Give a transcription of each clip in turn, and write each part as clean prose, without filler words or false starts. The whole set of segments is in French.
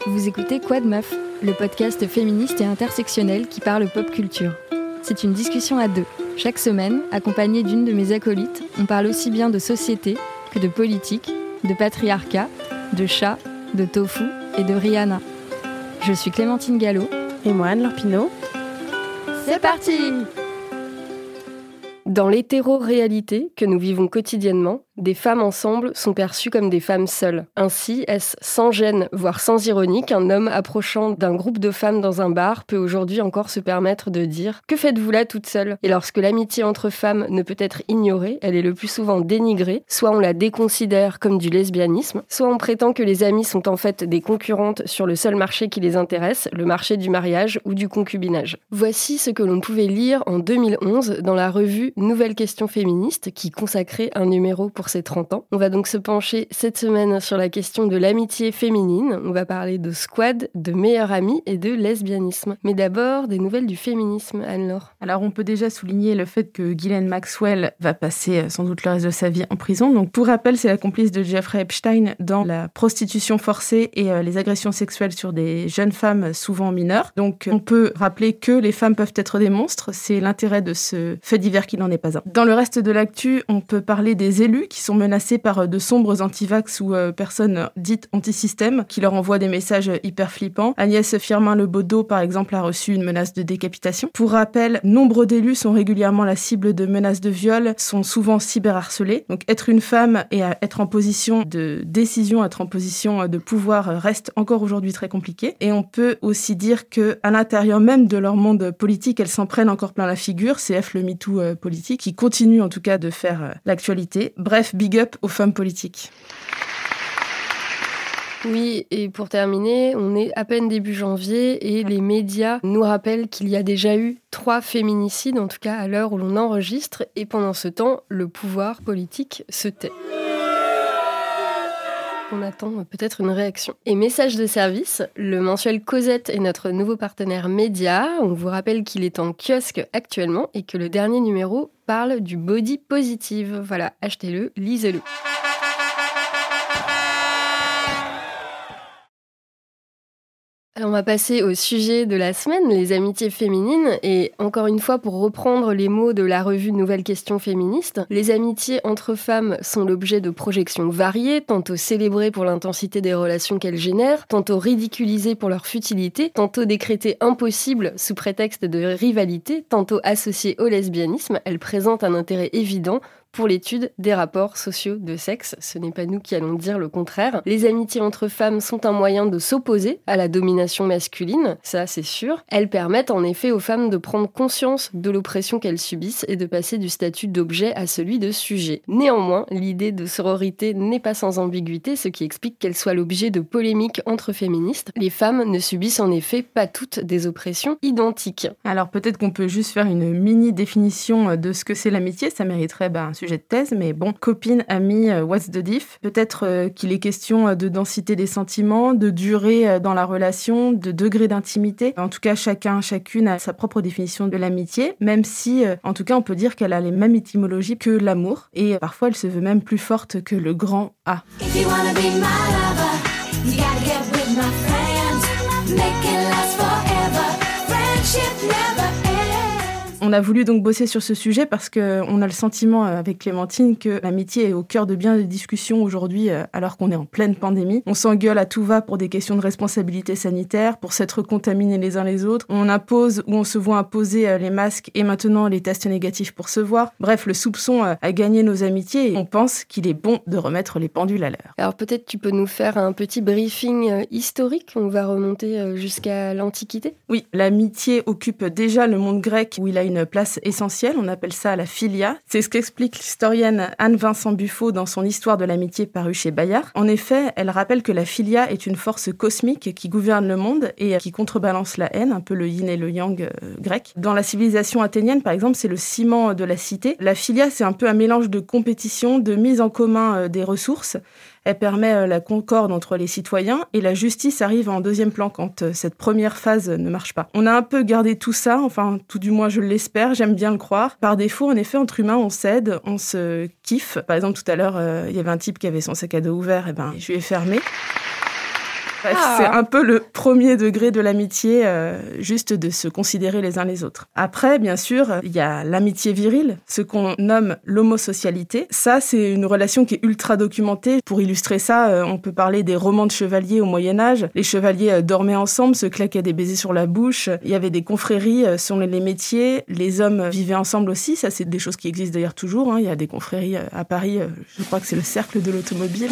Vous écoutez Quoi de Meuf, le podcast féministe et intersectionnel qui parle pop culture. C'est une discussion à deux. Chaque semaine, accompagnée d'une de mes acolytes, on parle aussi bien de société que de politique, de patriarcat, de chat, de tofu et de Rihanna. Je suis Clémentine Gallo. Et moi, Anne-Laure Pinault. C'est parti! Dans l'hétéro-réalité que nous vivons quotidiennement, des femmes ensemble sont perçues comme des femmes seules. Ainsi, est-ce sans gêne, voire sans ironie, qu'un homme approchant d'un groupe de femmes dans un bar peut aujourd'hui encore se permettre de dire « Que faites-vous là toute seule ?» Et lorsque l'amitié entre femmes ne peut être ignorée, elle est le plus souvent dénigrée, soit on la déconsidère comme du lesbianisme, soit on prétend que les amies sont en fait des concurrentes sur le seul marché qui les intéresse, le marché du mariage ou du concubinage. Voici ce que l'on pouvait lire en 2011 dans la revue Nouvelle Question Féministe qui consacrait un numéro pour ses 30 ans. On va donc se pencher cette semaine sur la question de l'amitié féminine. On va parler de squad, de meilleure amie et de lesbianisme. Mais d'abord, des nouvelles du féminisme, Anne-Laure. Alors, on peut déjà souligner le fait que Ghislaine Maxwell va passer sans doute le reste de sa vie en prison. Donc, pour rappel, c'est la complice de Jeffrey Epstein dans la prostitution forcée et les agressions sexuelles sur des jeunes femmes, souvent mineures. Donc, on peut rappeler que les femmes peuvent être des monstres. C'est l'intérêt de ce fait divers qui n'en est pas un. Dans le reste de l'actu, on peut parler des élus qui sont menacés par de sombres antivax ou personnes dites anti-système qui leur envoient des messages hyper flippants. Agnès Firmin-Lebaudot, par exemple, a reçu une menace de décapitation. Pour rappel, nombre d'élus sont régulièrement la cible de menaces de viol, sont souvent cyberharcelés. Donc être une femme et être en position de décision, être en position de pouvoir reste encore aujourd'hui très compliqué. Et on peut aussi dire qu'à l'intérieur même de leur monde politique, elles s'en prennent encore plein la figure. CF le MeToo politique, qui continue en tout cas de faire l'actualité. Bref, big up aux femmes politiques. Oui, et pour terminer, on est à peine début janvier et les médias nous rappellent qu'il y a déjà eu 3 féminicides, en tout cas à l'heure où l'on enregistre, et pendant ce temps, le pouvoir politique se tait. On attend peut-être une réaction. Et message de service, le mensuel Cosette est notre nouveau partenaire média. On vous rappelle qu'il est en kiosque actuellement et que le dernier numéro parle du body positive. Voilà, achetez-le, lisez-le. Alors on va passer au sujet de la semaine, les amitiés féminines. Et encore une fois, pour reprendre les mots de la revue Nouvelle Question Féministe, les amitiés entre femmes sont l'objet de projections variées, tantôt célébrées pour l'intensité des relations qu'elles génèrent, tantôt ridiculisées pour leur futilité, tantôt décrétées impossibles sous prétexte de rivalité, tantôt associées au lesbianisme. Elles présentent un intérêt évident pour l'étude des rapports sociaux de sexe. Ce n'est pas nous qui allons dire le contraire. Les amitiés entre femmes sont un moyen de s'opposer à la domination masculine, ça c'est sûr. Elles permettent en effet aux femmes de prendre conscience de l'oppression qu'elles subissent et de passer du statut d'objet à celui de sujet. Néanmoins, l'idée de sororité n'est pas sans ambiguïté, ce qui explique qu'elle soit l'objet de polémiques entre féministes. Les femmes ne subissent en effet pas toutes des oppressions identiques. Alors peut-être qu'on peut juste faire une mini définition de ce que c'est l'amitié, ça mériterait un sujet de thèse, mais bon, copine, amie, what's the diff? Peut-être qu'il est question de densité des sentiments, de durée dans la relation, de degré d'intimité. En tout cas, chacune a sa propre définition de l'amitié, même si, en tout cas, on peut dire qu'elle a les mêmes étymologies que l'amour, et parfois elle se veut même plus forte que le grand A. If you wanna be my lover, you gotta get with my friends, make it last forever, friendship never ends. On a voulu donc bosser sur ce sujet parce qu'on a le sentiment avec Clémentine que l'amitié est au cœur de bien des discussions aujourd'hui alors qu'on est en pleine pandémie. On s'engueule à tout va pour des questions de responsabilité sanitaire, pour s'être contaminés les uns les autres. On impose ou on se voit imposer les masques et maintenant les tests négatifs pour se voir. Bref, le soupçon a gagné nos amitiés et on pense qu'il est bon de remettre les pendules à l'heure. Alors peut-être tu peux nous faire un petit briefing historique. On va remonter jusqu'à l'Antiquité. Oui, l'amitié occupe déjà le monde grec où il a une place essentielle, on appelle ça la philia. C'est ce qu'explique l'historienne Anne-Vincent Buffo dans son Histoire de l'amitié parue chez Bayard. En effet, elle rappelle que la philia est une force cosmique qui gouverne le monde et qui contrebalance la haine, un peu le yin et le yang grec. Dans la civilisation athénienne, par exemple, c'est le ciment de la cité. La philia, c'est un peu un mélange de compétition, de mise en commun des ressources. Elle permet la concorde entre les citoyens et la justice arrive en deuxième plan quand cette première phase ne marche pas. On a un peu gardé tout ça, enfin tout du moins je l'espère, j'aime bien le croire. Par défaut, en effet, entre humains, on s'aide, on se kiffe. Par exemple, tout à l'heure, il y avait un type qui avait son sac à dos ouvert, et je lui ai fermé. Bref, c'est un peu le premier degré de l'amitié, juste de se considérer les uns les autres. Après, bien sûr, il y a l'amitié virile, ce qu'on nomme l'homosocialité. Ça, c'est une relation qui est ultra documentée. Pour illustrer ça, on peut parler des romans de chevaliers au Moyen-Âge. Les chevaliers dormaient ensemble, se claquaient des baisers sur la bouche. Il y avait des confréries selon les métiers. Les hommes vivaient ensemble aussi. Ça, c'est des choses qui existent d'ailleurs toujours. Il y a des confréries à Paris, je crois que c'est le cercle de l'automobile,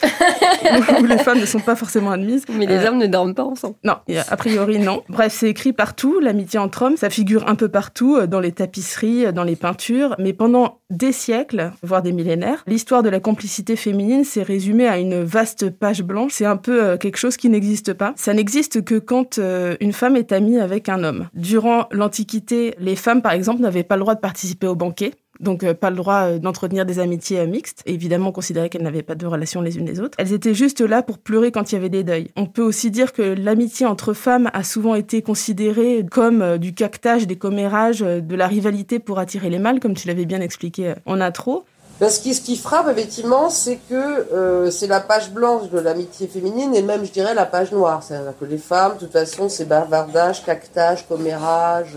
où les femmes ne sont pas forcément admises. Mais les hommes ne dorment pas ensemble. Non, a priori non. Bref, c'est écrit partout, l'amitié entre hommes. Ça figure un peu partout, dans les tapisseries, dans les peintures. Mais pendant des siècles, voire des millénaires, l'histoire de la complicité féminine s'est résumée à une vaste page blanche. C'est un peu quelque chose qui n'existe pas. Ça n'existe que quand une femme est amie avec un homme. Durant l'Antiquité, les femmes, par exemple, n'avaient pas le droit de participer aux banquets. Donc pas le droit d'entretenir des amitiés mixtes, évidemment considérées qu'elles n'avaient pas de relations les unes les autres. Elles étaient juste là pour pleurer quand il y avait des deuils. On peut aussi dire que l'amitié entre femmes a souvent été considérée comme du caquetage, des commérages, de la rivalité pour attirer les mâles, comme tu l'avais bien expliqué en intro. Ce qui frappe, effectivement, c'est que c'est la page blanche de l'amitié féminine et même, je dirais, la page noire. C'est-à-dire que les femmes, de toute façon, c'est bavardage, caquetage, commérage...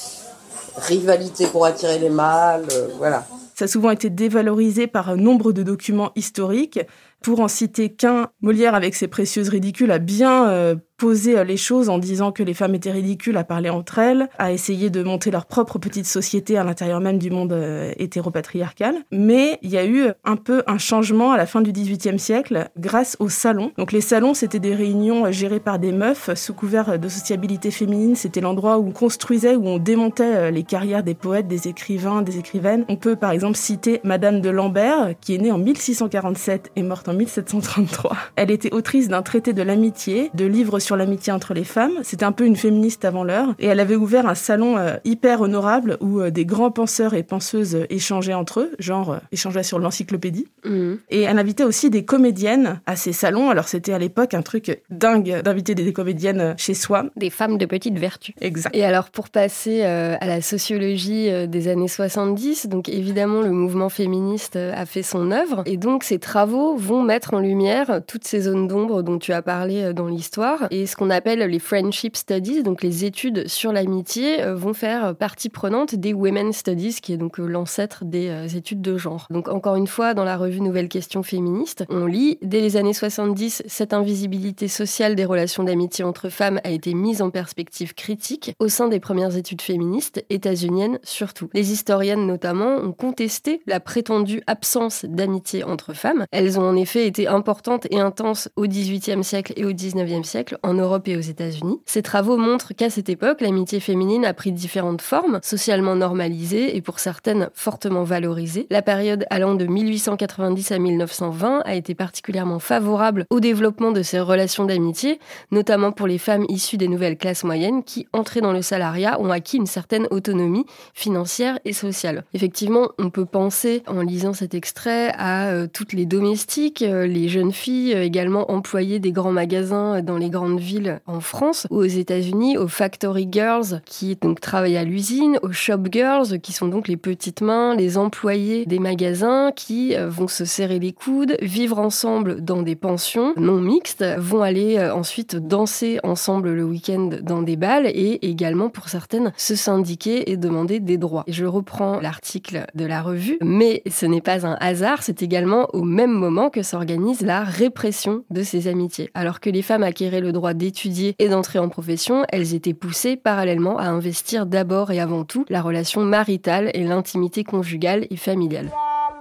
rivalité pour attirer les mâles, voilà. Ça a souvent été dévalorisé par un nombre de documents historiques. Pour en citer qu'un, Molière, avec ses précieuses ridicules, a bien posé les choses en disant que les femmes étaient ridicules à parler entre elles, à essayer de monter leur propre petite société à l'intérieur même du monde hétéropatriarcal. Mais il y a eu un peu un changement à la fin du XVIIIe siècle grâce aux salons. Donc les salons, c'était des réunions gérées par des meufs sous couvert de sociabilité féminine. C'était l'endroit où on construisait, où on démontait les carrières des poètes, des écrivains, des écrivaines. On peut par exemple citer Madame de Lambert, qui est née en 1647 et morte en 1733. Elle était autrice d'un traité de l'amitié, de livres sur l'amitié entre les femmes. C'était un peu une féministe avant l'heure. Et elle avait ouvert un salon hyper honorable où des grands penseurs et penseuses échangeaient entre eux, échangeaient sur l'encyclopédie. Et elle invitait aussi des comédiennes à ces salons. Alors c'était à l'époque un truc dingue d'inviter des comédiennes chez soi. Des femmes de petite vertu. Exact. Et alors pour passer à la sociologie des années 70, donc évidemment le mouvement féministe a fait son œuvre. Et donc ces travaux vont mettre en lumière toutes ces zones d'ombre dont tu as parlé dans l'histoire. Et ce qu'on appelle les friendship studies, donc les études sur l'amitié, vont faire partie prenante des women's studies, qui est donc l'ancêtre des études de genre. Donc encore une fois, dans la revue Nouvelles Questions Féministes, on lit « Dès les années 70, cette invisibilité sociale des relations d'amitié entre femmes a été mise en perspective critique au sein des premières études féministes, états-uniennes surtout. Les historiennes notamment ont contesté la prétendue absence d'amitié entre femmes. Elles ont en effet été importantes et intenses au XVIIIe siècle et au XIXe siècle en Europe et aux États-Unis. Ces travaux montrent qu'à cette époque, l'amitié féminine a pris différentes formes, socialement normalisées et pour certaines fortement valorisées. La période allant de 1890 à 1920 a été particulièrement favorable au développement de ces relations d'amitié, notamment pour les femmes issues des nouvelles classes moyennes qui, entrées dans le salariat, ont acquis une certaine autonomie financière et sociale. Effectivement, on peut penser, en lisant cet extrait, à toutes les domestiques, les jeunes filles également employées des grands magasins dans les grandes villes en France ou aux États-Unis, aux factory girls qui donc travaillent à l'usine, aux shop girls qui sont donc les petites mains, les employés des magasins qui vont se serrer les coudes, vivre ensemble dans des pensions non mixtes, vont aller ensuite danser ensemble le week-end dans des bals et également pour certaines se syndiquer et demander des droits. Et je reprends l'article de la revue, mais ce n'est pas un hasard, c'est également au même moment que s'organise la répression de ces amitiés. Alors que les femmes acquéraient le droit d'étudier et d'entrer en profession, elles étaient poussées parallèlement à investir d'abord et avant tout la relation maritale et l'intimité conjugale et familiale.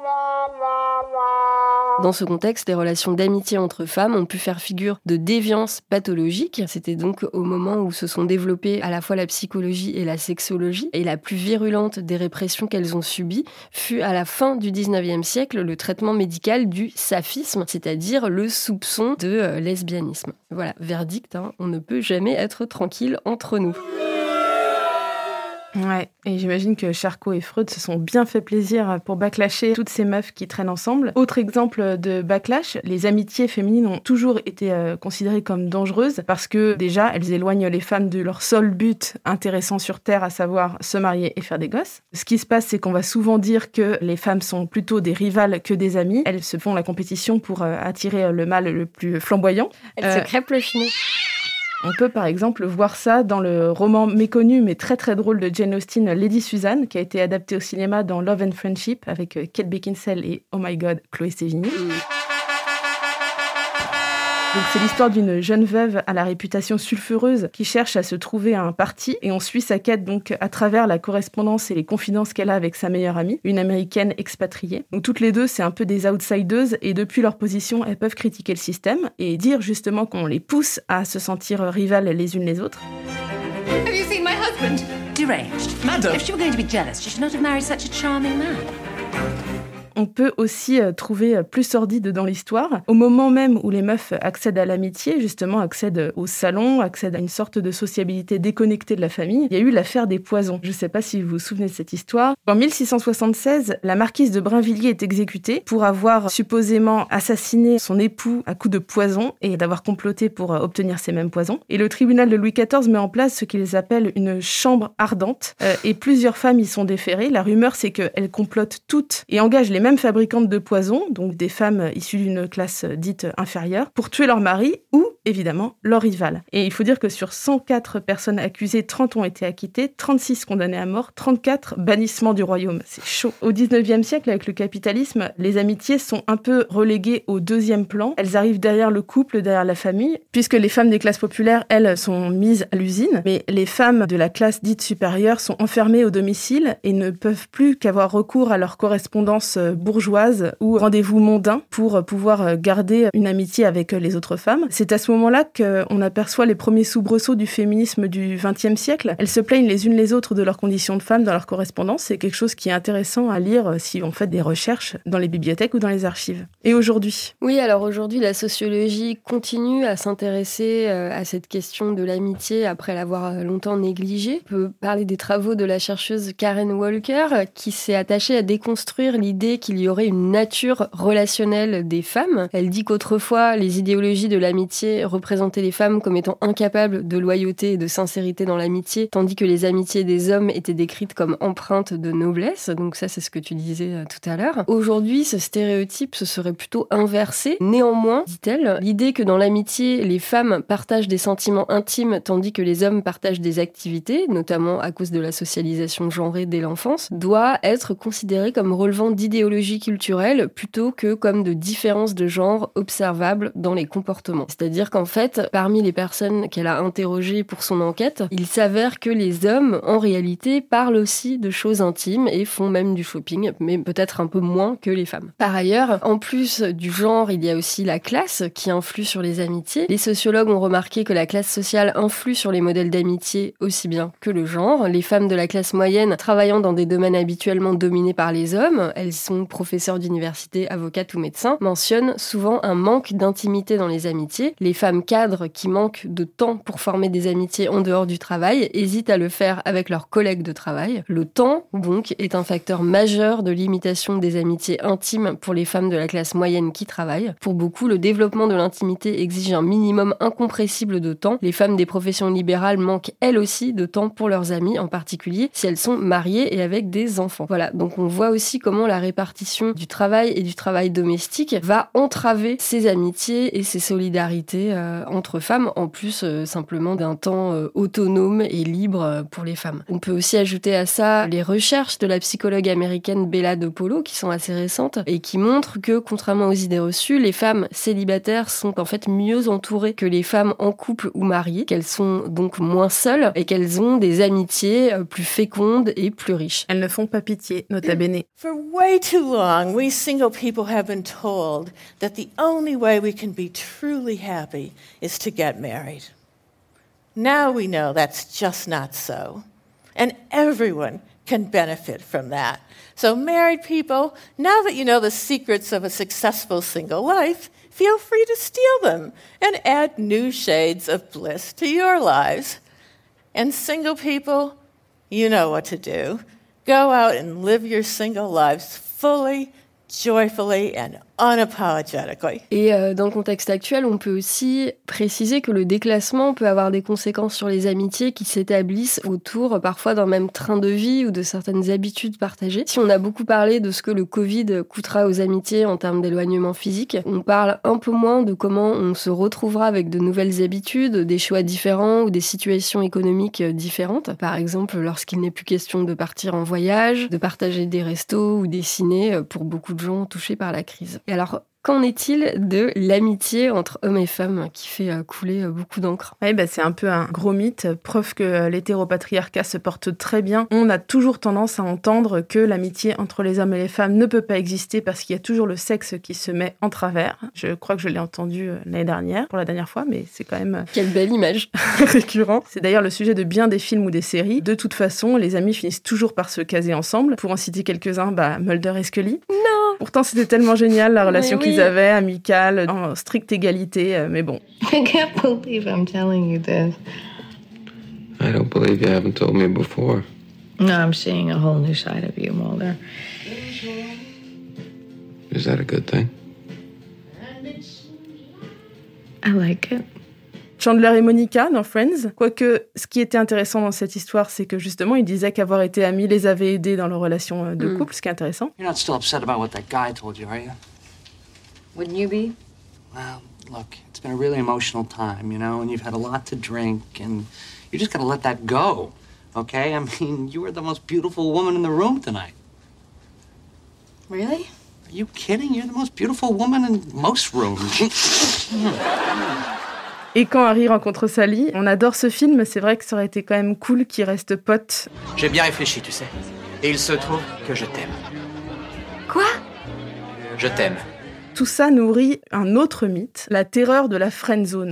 Dans ce contexte, les relations d'amitié entre femmes ont pu faire figure de déviance pathologique. C'était donc au moment où se sont développées à la fois la psychologie et la sexologie. Et la plus virulente des répressions qu'elles ont subies fut à la fin du 19e siècle le traitement médical du saphisme, c'est-à-dire le soupçon de lesbianisme. Voilà, verdict, on ne peut jamais être tranquille entre nous. Ouais, et j'imagine que Charcot et Freud se sont bien fait plaisir pour backlasher toutes ces meufs qui traînent ensemble. Autre exemple de backlash, les amitiés féminines ont toujours été considérées comme dangereuses parce que déjà, elles éloignent les femmes de leur seul but intéressant sur Terre, à savoir se marier et faire des gosses. Ce qui se passe, c'est qu'on va souvent dire que les femmes sont plutôt des rivales que des amies. Elles se font la compétition pour attirer le mâle le plus flamboyant. Elles se crêpent le chignon. On peut par exemple voir ça dans le roman méconnu mais très très drôle de Jane Austen, Lady Susan, qui a été adapté au cinéma dans Love and Friendship avec Kate Beckinsale et, oh my god, Chloé Sevigny. Donc c'est l'histoire d'une jeune veuve à la réputation sulfureuse qui cherche à se trouver un parti et on suit sa quête donc à travers la correspondance et les confidences qu'elle a avec sa meilleure amie, une américaine expatriée. Donc toutes les deux, c'est un peu des outsiders et depuis leur position, elles peuvent critiquer le système et dire justement qu'on les pousse à se sentir rivales les unes les autres. Have you seen my husband? Deranged. Madam! If she were going to be jealous, she should not have married such a charming man. On peut aussi trouver plus sordide dans l'histoire. Au moment même où les meufs accèdent à l'amitié, justement accèdent au salon, accèdent à une sorte de sociabilité déconnectée de la famille, il y a eu l'affaire des poisons. Je ne sais pas si vous vous souvenez de cette histoire. En 1676, la marquise de Brinvilliers est exécutée pour avoir supposément assassiné son époux à coups de poison et d'avoir comploté pour obtenir ces mêmes poisons. Et le tribunal de Louis XIV met en place ce qu'ils appellent une chambre ardente et plusieurs femmes y sont déférées. La rumeur, c'est qu'elles complotent toutes et engagent les mêmes fabricantes de poisons, donc des femmes issues d'une classe dite inférieure, pour tuer leur mari ou, évidemment, leur rival. Et il faut dire que sur 104 personnes accusées, 30 ont été acquittées, 36 condamnées à mort, 34 bannissements du royaume. C'est chaud. Au 19e siècle, avec le capitalisme, les amitiés sont un peu reléguées au deuxième plan. Elles arrivent derrière le couple, derrière la famille, puisque les femmes des classes populaires, elles, sont mises à l'usine, mais les femmes de la classe dite supérieure sont enfermées au domicile et ne peuvent plus qu'avoir recours à leur correspondance bourgeoise ou rendez-vous mondains pour pouvoir garder une amitié avec les autres femmes. C'est à ce moment-là qu'on aperçoit les premiers soubresauts du féminisme du XXe siècle. Elles se plaignent les unes les autres de leurs conditions de femmes dans leur correspondance. C'est quelque chose qui est intéressant à lire si on fait des recherches dans les bibliothèques ou dans les archives. Et aujourd'hui ? Oui, alors aujourd'hui, la sociologie continue à s'intéresser à cette question de l'amitié après l'avoir longtemps négligée. On peut parler des travaux de la chercheuse Karen Walker qui s'est attachée à déconstruire l'idée qu'il y aurait une nature relationnelle des femmes. Elle dit qu'autrefois, les idéologies de l'amitié représentaient les femmes comme étant incapables de loyauté et de sincérité dans l'amitié, tandis que les amitiés des hommes étaient décrites comme empreintes de noblesse. Donc ça, c'est ce que tu disais tout à l'heure. Aujourd'hui, ce stéréotype se serait plutôt inversé. Néanmoins, dit-elle, l'idée que dans l'amitié, les femmes partagent des sentiments intimes, tandis que les hommes partagent des activités, notamment à cause de la socialisation genrée dès l'enfance, doit être considérée comme relevant d'idéologie culturelle plutôt que comme de différences de genre observables dans les comportements. C'est-à-dire qu'en fait, parmi les personnes qu'elle a interrogées pour son enquête, il s'avère que les hommes, en réalité, parlent aussi de choses intimes et font même du shopping, mais peut-être un peu moins que les femmes. Par ailleurs, en plus du genre, il y a aussi la classe qui influe sur les amitiés. Les sociologues ont remarqué que la classe sociale influe sur les modèles d'amitié aussi bien que le genre. Les femmes de la classe moyenne travaillant dans des domaines habituellement dominés par les hommes, elles sont professeurs d'université, avocates ou médecins, mentionnent souvent un manque d'intimité dans les amitiés. Les femmes cadres qui manquent de temps pour former des amitiés en dehors du travail hésitent à le faire avec leurs collègues de travail. Le temps, donc, est un facteur majeur de limitation des amitiés intimes pour les femmes de la classe moyenne qui travaillent. Pour beaucoup, le développement de l'intimité exige un minimum incompressible de temps. Les femmes des professions libérales manquent elles aussi de temps pour leurs amis, en particulier si elles sont mariées et avec des enfants. Voilà, donc on voit aussi comment la répartition du travail et du travail domestique va entraver ces amitiés et ces solidarités entre femmes, en plus simplement d'un temps autonome et libre pour les femmes. On peut aussi ajouter à ça les recherches de la psychologue américaine Bella DePaulo qui sont assez récentes et qui montrent que, contrairement aux idées reçues, les femmes célibataires sont en fait mieux entourées que les femmes en couple ou mariées, qu'elles sont donc moins seules et qu'elles ont des amitiés plus fécondes et plus riches. Elles ne font pas pitié, nota bene. For way too long, we single people have been told that the only way we can be truly happy is to get married. Now we know that's just not so. And everyone can benefit from that. So married people, now that you know the secrets of a successful single life, feel free to steal them and add new shades of bliss to your lives. And single people, You know what to do. Go out and live your single lives fully, joyfully and unapologetically. Et dans le contexte actuel, on peut aussi préciser que le déclassement peut avoir des conséquences sur les amitiés qui s'établissent autour parfois d'un même train de vie ou de certaines habitudes partagées. Si on a beaucoup parlé de ce que le Covid coûtera aux amitiés en termes d'éloignement physique, on parle un peu moins de comment on se retrouvera avec de nouvelles habitudes, des choix différents ou des situations économiques différentes. Par exemple, lorsqu'il n'est plus question de partir en voyage, de partager des restos ou des cinés pour beaucoup de gens touchés par la crise. Et alors, qu'en est-il de l'amitié entre hommes et femmes qui fait couler beaucoup d'encre ? Oui, c'est un peu un gros mythe, preuve que l'hétéropatriarcat se porte très bien. On a toujours tendance à entendre que l'amitié entre les hommes et les femmes ne peut pas exister parce qu'il y a toujours le sexe qui se met en travers. Je crois que je l'ai entendu l'année dernière, pour la dernière fois, mais c'est quand même... Quelle belle image. Récurrent. C'est d'ailleurs le sujet de bien des films ou des séries. De toute façon, les amis finissent toujours par se caser ensemble. Pour en citer quelques-uns, Mulder et Scully. Non. Pourtant, c'était tellement génial, la relation qu'ils avaient, amicale, en stricte égalité, mais bon. I can't believe I'm telling you this. I don't believe you haven't told me before. No, I'm seeing a whole new side of you, Mulder. Is that a good thing? I like it. Chandler et Monica dans Friends. Quoique, ce qui était intéressant dans cette histoire, c'est que justement, ils disaient qu'avoir été amis les avait aidés dans leur relation de couple, ce qui est intéressant. You're not still upset about what that guy told you, are you? Wouldn't you be? Well, look, it's been a really emotional time, you know, and you've had a lot to drink, and you just gotta let that go, okay? I mean, you were the most beautiful woman in the room tonight. Really? Are you kidding? You're the most beautiful woman in most rooms. Et quand Harry rencontre Sally, on adore ce film, c'est vrai que ça aurait été quand même cool qu'ils restent potes. J'ai bien réfléchi, tu sais. Et il se trouve que je t'aime. Quoi? Je t'aime. Tout ça nourrit un autre mythe, la terreur de la friendzone.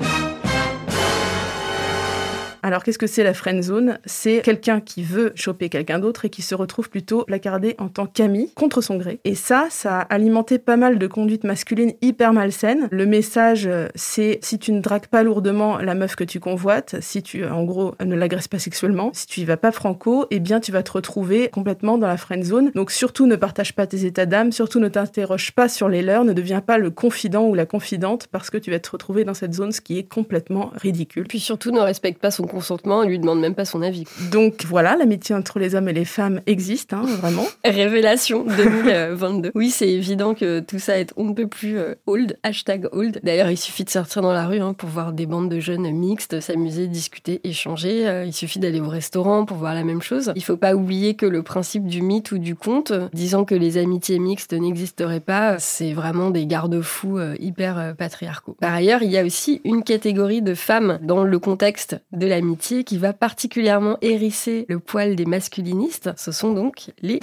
Alors, qu'est-ce que c'est la friendzone ? C'est quelqu'un qui veut choper quelqu'un d'autre et qui se retrouve plutôt placardé en tant qu'ami, contre son gré. Et ça a alimenté pas mal de conduites masculines hyper malsaines. Le message, c'est si tu ne dragues pas lourdement la meuf que tu convoites, si tu, en gros, ne l'agresses pas sexuellement, si tu y vas pas franco, eh bien, tu vas te retrouver complètement dans la friendzone. Donc, surtout, ne partage pas tes états d'âme, surtout, ne t'interroge pas sur les leurs, ne deviens pas le confident ou la confidente parce que tu vas te retrouver dans cette zone, ce qui est complètement ridicule. Puis surtout, ne respecte pas son consentement, on lui demande même pas son avis. Donc voilà, l'amitié entre les hommes et les femmes existe, vraiment. Révélation 2022. Oui, c'est évident que tout ça est on ne peut plus old, #old. D'ailleurs, il suffit de sortir dans la rue pour voir des bandes de jeunes mixtes, s'amuser, discuter, échanger. Il suffit d'aller au restaurant pour voir la même chose. Il faut pas oublier que le principe du mythe ou du conte, disant que les amitiés mixtes n'existeraient pas, c'est vraiment des garde-fous hyper patriarcaux. Par ailleurs, il y a aussi une catégorie de femmes dans le contexte de l'amitié qui va particulièrement hérisser le poil des masculinistes. Ce sont donc les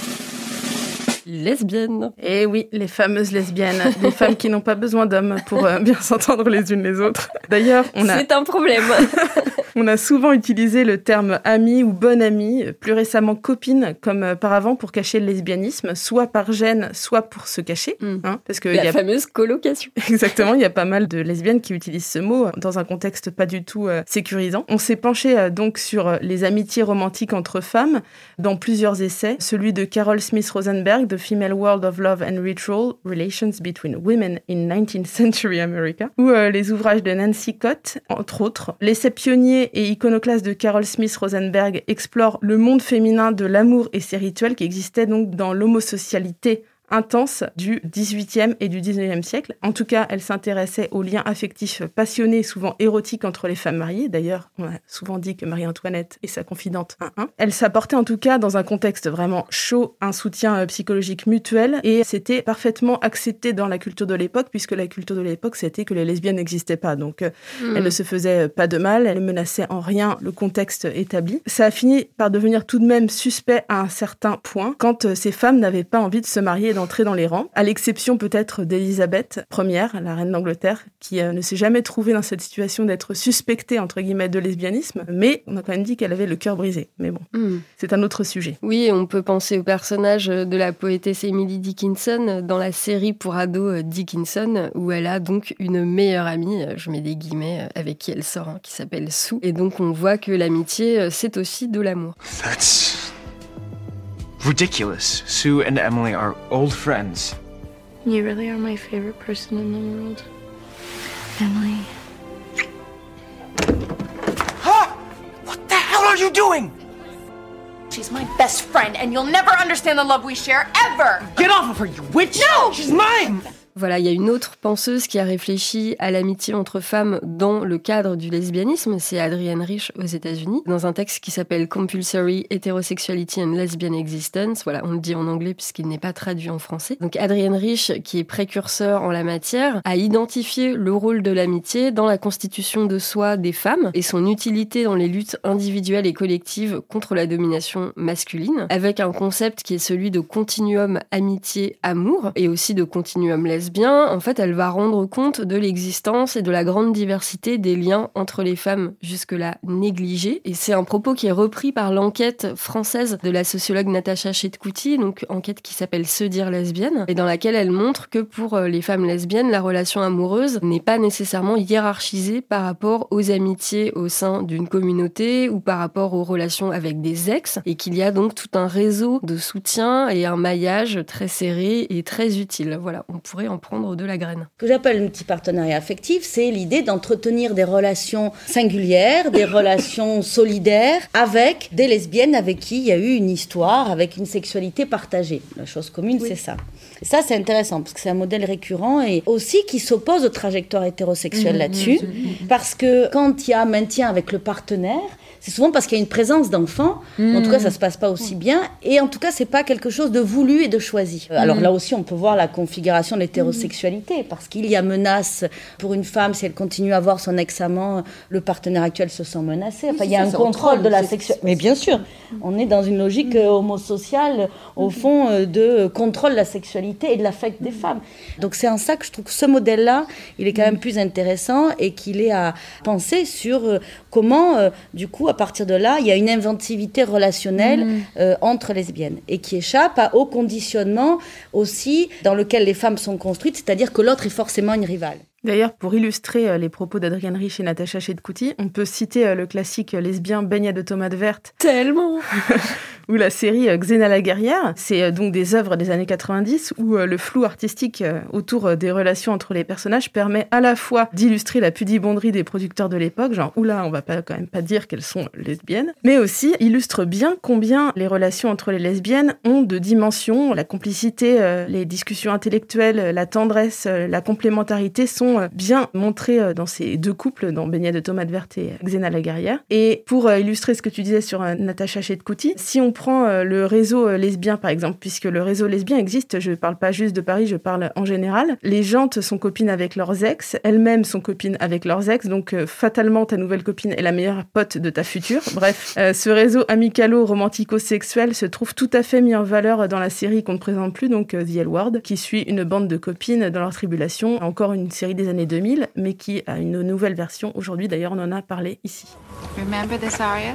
lesbiennes. Et oui, les fameuses lesbiennes, des femmes qui n'ont pas besoin d'hommes pour bien s'entendre les unes les autres. D'ailleurs, c'est un problème. On a souvent utilisé le terme amie ou bonne amie, plus récemment copine, comme par avant pour cacher le lesbianisme, soit par gêne, soit pour se cacher. Parce que la fameuse colocation. Exactement, il y a pas mal de lesbiennes qui utilisent ce mot dans un contexte pas du tout sécurisant. On s'est penché donc sur les amitiés romantiques entre femmes dans plusieurs essais. Celui de Carol Smith Rosenberg, The Female World of Love and Ritual, Relations Between Women in 19th Century America, ou les ouvrages de Nancy Cott, entre autres. L'essai pionnier et iconoclaste de Carol Smith Rosenberg explore le monde féminin de l'amour et ses rituels qui existaient donc dans l'homosocialité intense du XVIIIe et du XIXe siècle. En tout cas, elle s'intéressait aux liens affectifs passionnés, souvent érotiques entre les femmes mariées. D'ailleurs, on a souvent dit que Marie-Antoinette et sa confidente 1-1. Elle s'apportait en tout cas dans un contexte vraiment chaud, un soutien psychologique mutuel, et c'était parfaitement accepté dans la culture de l'époque, puisque la culture de l'époque, c'était que les lesbiennes n'existaient pas. Donc, elles ne se faisaient pas de mal, elles ne menaçaient en rien le contexte établi. Ça a fini par devenir tout de même suspect à un certain point, quand ces femmes n'avaient pas envie de se marier d'entrer dans les rangs, à l'exception peut-être d'Élisabeth Ier, la reine d'Angleterre, qui ne s'est jamais trouvée dans cette situation d'être suspectée, entre guillemets, de lesbianisme, mais on a quand même dit qu'elle avait le cœur brisé. Mais bon, c'est un autre sujet. Oui, on peut penser au personnage de la poétesse Emily Dickinson dans la série pour ados Dickinson, où elle a donc une meilleure amie, je mets des guillemets, avec qui elle sort, qui s'appelle Sue. Et donc on voit que l'amitié, c'est aussi de l'amour. That's ridiculous. Sue and Emily are old friends. You really are my favorite person in the world. Emily. Ah! What the hell are you doing? She's my best friend, and you'll never understand the love we share, ever! Get off of her, you witch! No! She's mine! Voilà, il y a une autre penseuse qui a réfléchi à l'amitié entre femmes dans le cadre du lesbianisme, c'est Adrienne Rich aux États-Unis, dans un texte qui s'appelle Compulsory Heterosexuality and Lesbian Existence. Voilà, on le dit en anglais puisqu'il n'est pas traduit en français. Donc Adrienne Rich, qui est précurseur en la matière, a identifié le rôle de l'amitié dans la constitution de soi des femmes et son utilité dans les luttes individuelles et collectives contre la domination masculine, avec un concept qui est celui de continuum amitié-amour et aussi de continuum lesbien. En fait, elle va rendre compte de l'existence et de la grande diversité des liens entre les femmes jusque-là négligés. Et c'est un propos qui est repris par l'enquête française de la sociologue Natacha Chetcuti, donc enquête qui s'appelle Se dire lesbienne, et dans laquelle elle montre que pour les femmes lesbiennes, la relation amoureuse n'est pas nécessairement hiérarchisée par rapport aux amitiés au sein d'une communauté ou par rapport aux relations avec des ex, et qu'il y a donc tout un réseau de soutien et un maillage très serré et très utile. Voilà, on pourrait en prendre de la graine. Ce que j'appelle le petit partenariat affectif, c'est l'idée d'entretenir des relations singulières, des relations solidaires avec des lesbiennes avec qui il y a eu une histoire, avec une sexualité partagée. La chose commune, c'est ça. Et ça, c'est intéressant, parce que c'est un modèle récurrent et aussi qui s'oppose aux trajectoires hétérosexuelles là-dessus, parce que quand il y a maintien avec le partenaire, c'est souvent parce qu'il y a une présence d'enfants. En tout cas, ça se passe pas aussi bien. Et en tout cas, c'est pas quelque chose de voulu et de choisi. Alors là aussi, on peut voir la configuration de l'hétérosexualité, parce qu'il y a menace pour une femme si elle continue à voir son ex-amant, le partenaire actuel se sent menacé. Enfin, il y a un contrôle de la sexualité. Mais bien sûr, on est dans une logique homosociale, au fond, de contrôle de la sexualité et de l'affect des femmes. Donc c'est en ça que je trouve que ce modèle-là, il est quand même plus intéressant et qu'il est à penser sur comment, du coup, à partir de là, il y a une inventivité relationnelle entre lesbiennes et qui échappe au conditionnement aussi dans lequel les femmes sont construites, c'est-à-dire que l'autre est forcément une rivale. D'ailleurs, pour illustrer les propos d'Adrienne Rich et Natacha Chetcuti, on peut citer le classique lesbien Beignet de tomates vertes. Tellement Ou la série Xena la guerrière. C'est donc des œuvres des années 90 où le flou artistique autour des relations entre les personnages permet à la fois d'illustrer la pudibonderie des producteurs de l'époque, genre oula, on va quand même pas dire qu'elles sont lesbiennes, mais aussi illustre bien combien les relations entre les lesbiennes ont de dimensions. La complicité, les discussions intellectuelles, la tendresse, la complémentarité sont bien montrées dans ces deux couples, dans Beignet de tomates vertes et Xena la guerrière. Et pour illustrer ce que tu disais sur Natacha Chetcuti, si on prend le réseau lesbien par exemple, puisque le réseau lesbien existe, je parle pas juste de Paris, je parle en général, les jantes sont copines avec leurs ex, elles-mêmes sont copines avec leurs ex, donc fatalement ta nouvelle copine est la meilleure pote de ta future. Bref, ce réseau amicalo-romantico-sexuel se trouve tout à fait mis en valeur dans la série qu'on ne présente plus, donc The L Word, qui suit une bande de copines dans leur tribulation, encore une série des années 2000, mais qui a une nouvelle version aujourd'hui, d'ailleurs on en a parlé ici. Remember this aria?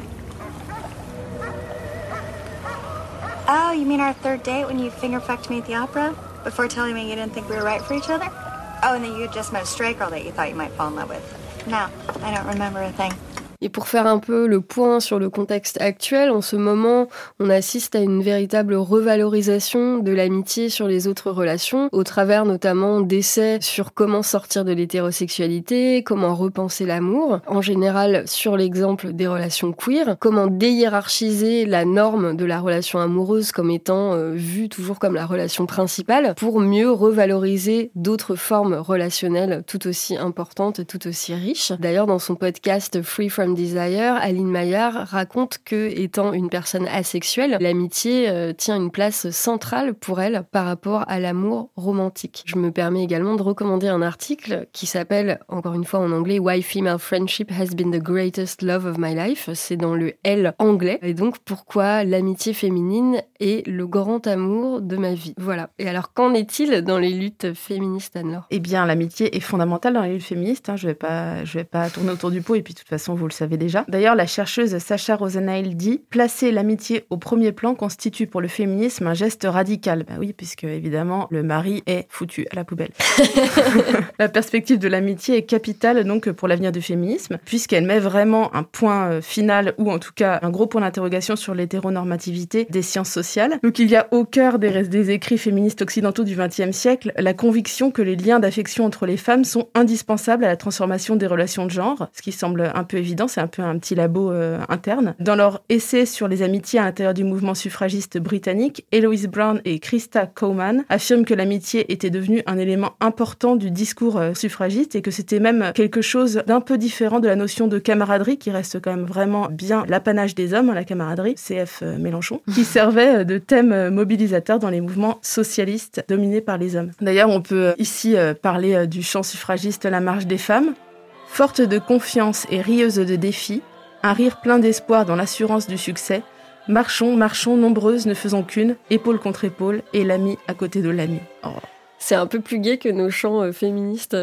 Oh, you mean our third date when you finger-fucked me at the opera? Before telling me you didn't think we were right for each other? Oh, and then you had just met a stray girl that you thought you might fall in love with. No, I don't remember a thing. Et pour faire un peu le point sur le contexte actuel, en ce moment, on assiste à une véritable revalorisation de l'amitié sur les autres relations, au travers notamment d'essais sur comment sortir de l'hétérosexualité, comment repenser l'amour, en général sur l'exemple des relations queer, comment déhiérarchiser la norme de la relation amoureuse comme étant vue toujours comme la relation principale, pour mieux revaloriser d'autres formes relationnelles tout aussi importantes et tout aussi riches. D'ailleurs, dans son podcast Free From Beyond Desire, Aline Maillard raconte que, étant une personne asexuelle, l'amitié tient une place centrale pour elle par rapport à l'amour romantique. Je me permets également de recommander un article qui s'appelle, encore une fois en anglais, Why Female Friendship Has Been the Greatest Love of My Life. C'est dans le L anglais. Et donc, pourquoi l'amitié féminine est le grand amour de ma vie. Voilà. Et alors, qu'en est-il dans les luttes féministes, Anne-Laure ? Eh bien, l'amitié est fondamentale dans les luttes féministes. Je vais pas tourner autour du pot, et puis de toute façon, vous le savez déjà. D'ailleurs, la chercheuse Sacha Rosenheil dit « Placer l'amitié au premier plan constitue pour le féminisme un geste radical ». Bah oui, puisque évidemment, le mari est foutu à la poubelle. La perspective de l'amitié est capitale donc pour l'avenir du féminisme, puisqu'elle met vraiment un point final, ou en tout cas un gros point d'interrogation sur l'hétéronormativité des sciences sociales. Donc il y a au cœur des écrits féministes occidentaux du XXe siècle la conviction que les liens d'affection entre les femmes sont indispensables à la transformation des relations de genre, ce qui semble un peu évident, c'est un peu un petit labo interne. Dans leur essai sur les amitiés à l'intérieur du mouvement suffragiste britannique, Eloise Brown et Christa Coleman affirment que l'amitié était devenue un élément important du discours suffragiste et que c'était même quelque chose d'un peu différent de la notion de camaraderie qui reste quand même vraiment bien l'apanage des hommes, la camaraderie, CF Mélenchon, qui servait de thème mobilisateur dans les mouvements socialistes dominés par les hommes. D'ailleurs, on peut ici parler du chant suffragiste La Marche des femmes. Forte de confiance et rieuse de défis, un rire plein d'espoir dans l'assurance du succès, marchons, marchons, nombreuses, ne faisons qu'une, épaule contre épaule, et l'ami à côté de l'ami. Oh. C'est un peu plus gai que nos chants féministes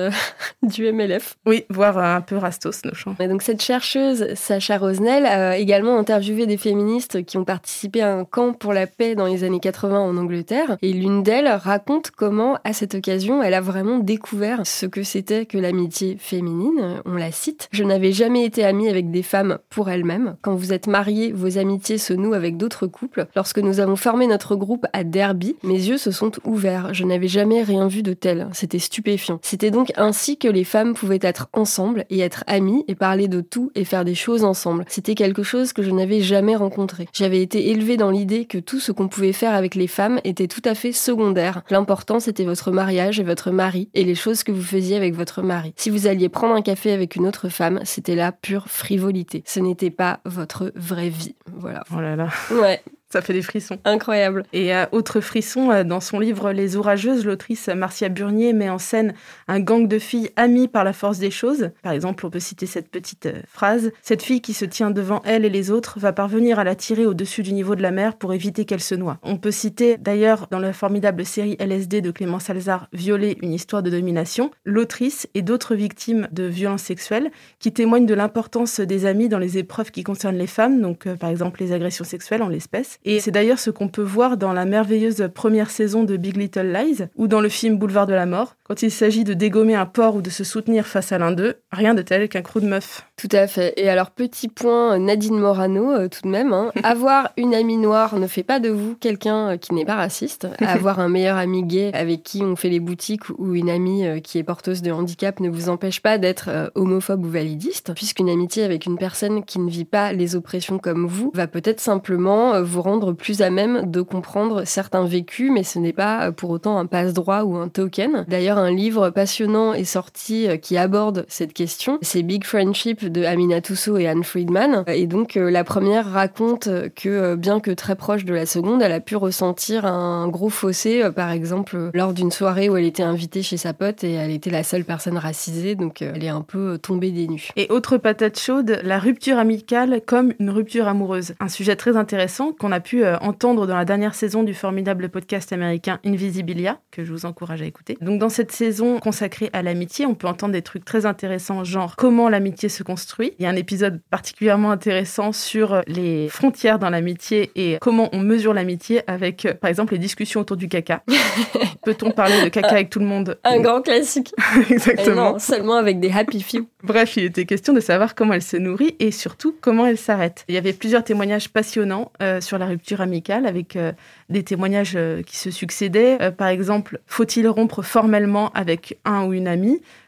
du MLF. Oui, voire un peu rastos, nos chants. Et donc cette chercheuse, Sacha Rosenheil, a également interviewé des féministes qui ont participé à un camp pour la paix dans les années 80 en Angleterre. Et l'une d'elles raconte comment, à cette occasion, elle a vraiment découvert ce que c'était que l'amitié féminine. On la cite. « Je n'avais jamais été amie avec des femmes pour elles-mêmes. Quand vous êtes mariés, vos amitiés se nouent avec d'autres couples. Lorsque nous avons formé notre groupe à Derby, mes yeux se sont ouverts. Je n'avais jamais rien vu de tel. C'était stupéfiant. C'était donc ainsi que les femmes pouvaient être ensemble et être amies et parler de tout et faire des choses ensemble. C'était quelque chose que je n'avais jamais rencontré. J'avais été élevée dans l'idée que tout ce qu'on pouvait faire avec les femmes était tout à fait secondaire. L'important, c'était votre mariage et votre mari et les choses que vous faisiez avec votre mari. Si vous alliez prendre un café avec une autre femme, c'était la pure frivolité. Ce n'était pas votre vraie vie. Voilà. Oh là là. Ouais. Ça fait des frissons. Incroyable. Et autre frisson, dans son livre Les Orageuses, l'autrice Marcia Burnier met en scène un gang de filles amies par la force des choses. Par exemple, on peut citer cette petite phrase. « Cette fille qui se tient devant elle et les autres va parvenir à la tirer au-dessus du niveau de la mer pour éviter qu'elle se noie. » On peut citer d'ailleurs dans la formidable série LSD de Clément Salzar, Violer, une histoire de domination, l'autrice et d'autres victimes de violences sexuelles qui témoignent de l'importance des amis dans les épreuves qui concernent les femmes, donc par exemple les agressions sexuelles en l'espèce. Et c'est d'ailleurs ce qu'on peut voir dans la merveilleuse première saison de Big Little Lies ou dans le film Boulevard de la Mort. Quand il s'agit de dégommer un porc ou de se soutenir face à l'un d'eux, rien de tel qu'un crew de meufs. Tout à fait. Et alors, petit point Nadine Morano, tout de même. Avoir une amie noire ne fait pas de vous quelqu'un qui n'est pas raciste. Avoir un meilleur ami gay avec qui on fait les boutiques ou une amie qui est porteuse de handicap ne vous empêche pas d'être homophobe ou validiste, puisqu'une amitié avec une personne qui ne vit pas les oppressions comme vous va peut-être simplement vous rendre plus à même de comprendre certains vécus, mais ce n'est pas pour autant un passe-droit ou un token. D'ailleurs, un livre passionnant est sorti qui aborde cette question. C'est Big Friendship de Aminatou Sow et Anne Friedman. Et donc, la première raconte que, bien que très proche de la seconde, elle a pu ressentir un gros fossé, par exemple, lors d'une soirée où elle était invitée chez sa pote et elle était la seule personne racisée, donc elle est un peu tombée des nues. Et autre patate chaude, la rupture amicale comme une rupture amoureuse. Un sujet très intéressant qu'on a pu entendre dans la dernière saison du formidable podcast américain Invisibilia, que je vous encourage à écouter. Donc dans cette saison consacrée à l'amitié, on peut entendre des trucs très intéressants, genre comment l'amitié se construit. Il y a un épisode particulièrement intéressant sur les frontières dans l'amitié et comment on mesure l'amitié avec, par exemple, les discussions autour du caca. Peut-on parler de caca avec tout le monde ? Un grand classique. Exactement. Et non, seulement avec des happy few. Bref, il était question de savoir comment elle se nourrit et surtout comment elle s'arrête. Il y avait plusieurs témoignages passionnants sur la rupture amicale avec des témoignages qui se succédaient. Par exemple, faut-il rompre formellement avec un ou une amie ?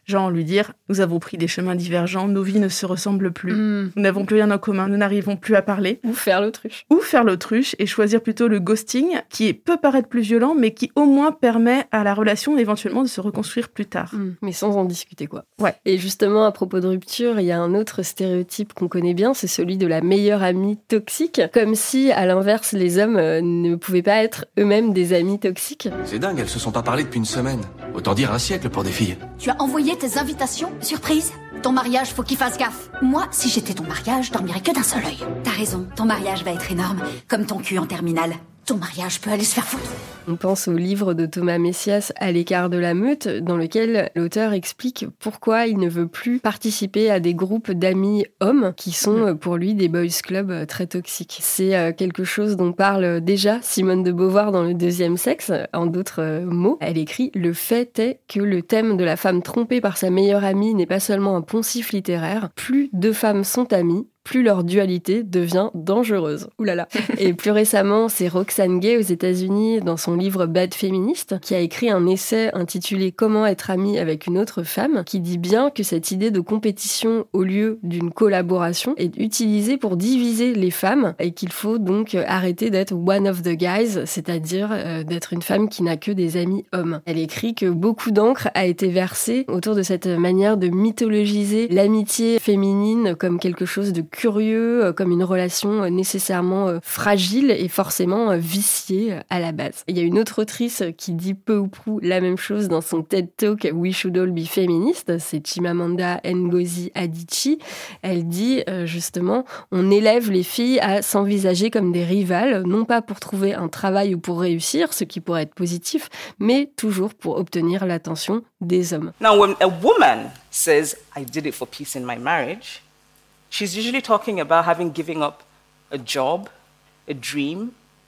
genre lui dire « Nous avons pris des chemins divergents, nos vies ne se ressemblent plus, nous n'avons plus rien en commun, nous n'arrivons plus à parler. » Ou faire l'autruche. Ou faire l'autruche et choisir plutôt le ghosting, qui peut paraître plus violent, mais qui au moins permet à la relation éventuellement de se reconstruire plus tard. Mais sans en discuter, quoi. Ouais. Et justement, à propos de rupture, il y a un autre stéréotype qu'on connaît bien, c'est celui de la meilleure amie toxique. Comme si, à l'inverse, les hommes ne pouvaient pas être eux-mêmes des amis toxiques. C'est dingue, elles se sont pas parlé depuis une semaine. Autant dire un siècle pour des filles. Tu as envoyé tes invitations? Surprise? Ton mariage, faut qu'il fasse gaffe. Moi, si j'étais ton mariage, je dormirais que d'un seul œil. T'as raison, ton mariage va être énorme, comme ton cul en terminale. Ton mariage peut aller se faire foutre. On pense au livre de Thomas Messias, À l'écart de la meute, dans lequel l'auteur explique pourquoi il ne veut plus participer à des groupes d'amis hommes qui sont pour lui des boys clubs très toxiques. C'est quelque chose dont parle déjà Simone de Beauvoir dans Le deuxième sexe. En d'autres mots, elle écrit « Le fait est que le thème de la femme trompée par sa meilleure amie n'est pas seulement un poncif littéraire. Plus deux femmes sont amies, plus leur dualité devient dangereuse. » Oulala. Et plus récemment, c'est Roxane Gay aux États-Unis, dans son livre Bad Féministe, qui a écrit un essai intitulé Comment être amie avec une autre femme, qui dit bien que cette idée de compétition au lieu d'une collaboration est utilisée pour diviser les femmes et qu'il faut donc arrêter d'être one of the guys, c'est-à-dire d'être une femme qui n'a que des amis hommes. Elle écrit que beaucoup d'encre a été versée autour de cette manière de mythologiser l'amitié féminine comme quelque chose de curieux, comme une relation nécessairement fragile et forcément viciée à la base. Il y a une autre autrice qui dit peu ou prou la même chose dans son TED Talk We Should All Be Feminist, c'est Chimamanda Ngozi Adichie. Elle dit justement, on élève les filles à s'envisager comme des rivales, non pas pour trouver un travail ou pour réussir, ce qui pourrait être positif, mais toujours pour obtenir l'attention des hommes. Now, when a woman says, I did it for peace in my marriage, she's usually talking about having given up a job, a dream,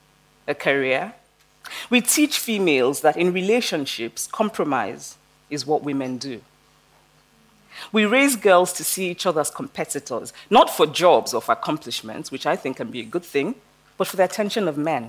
a career. We teach females that in relationships, compromise is what women do. We raise girls to see each other as competitors, not for jobs or for accomplishments, which I think can be a good thing, but for the attention of men.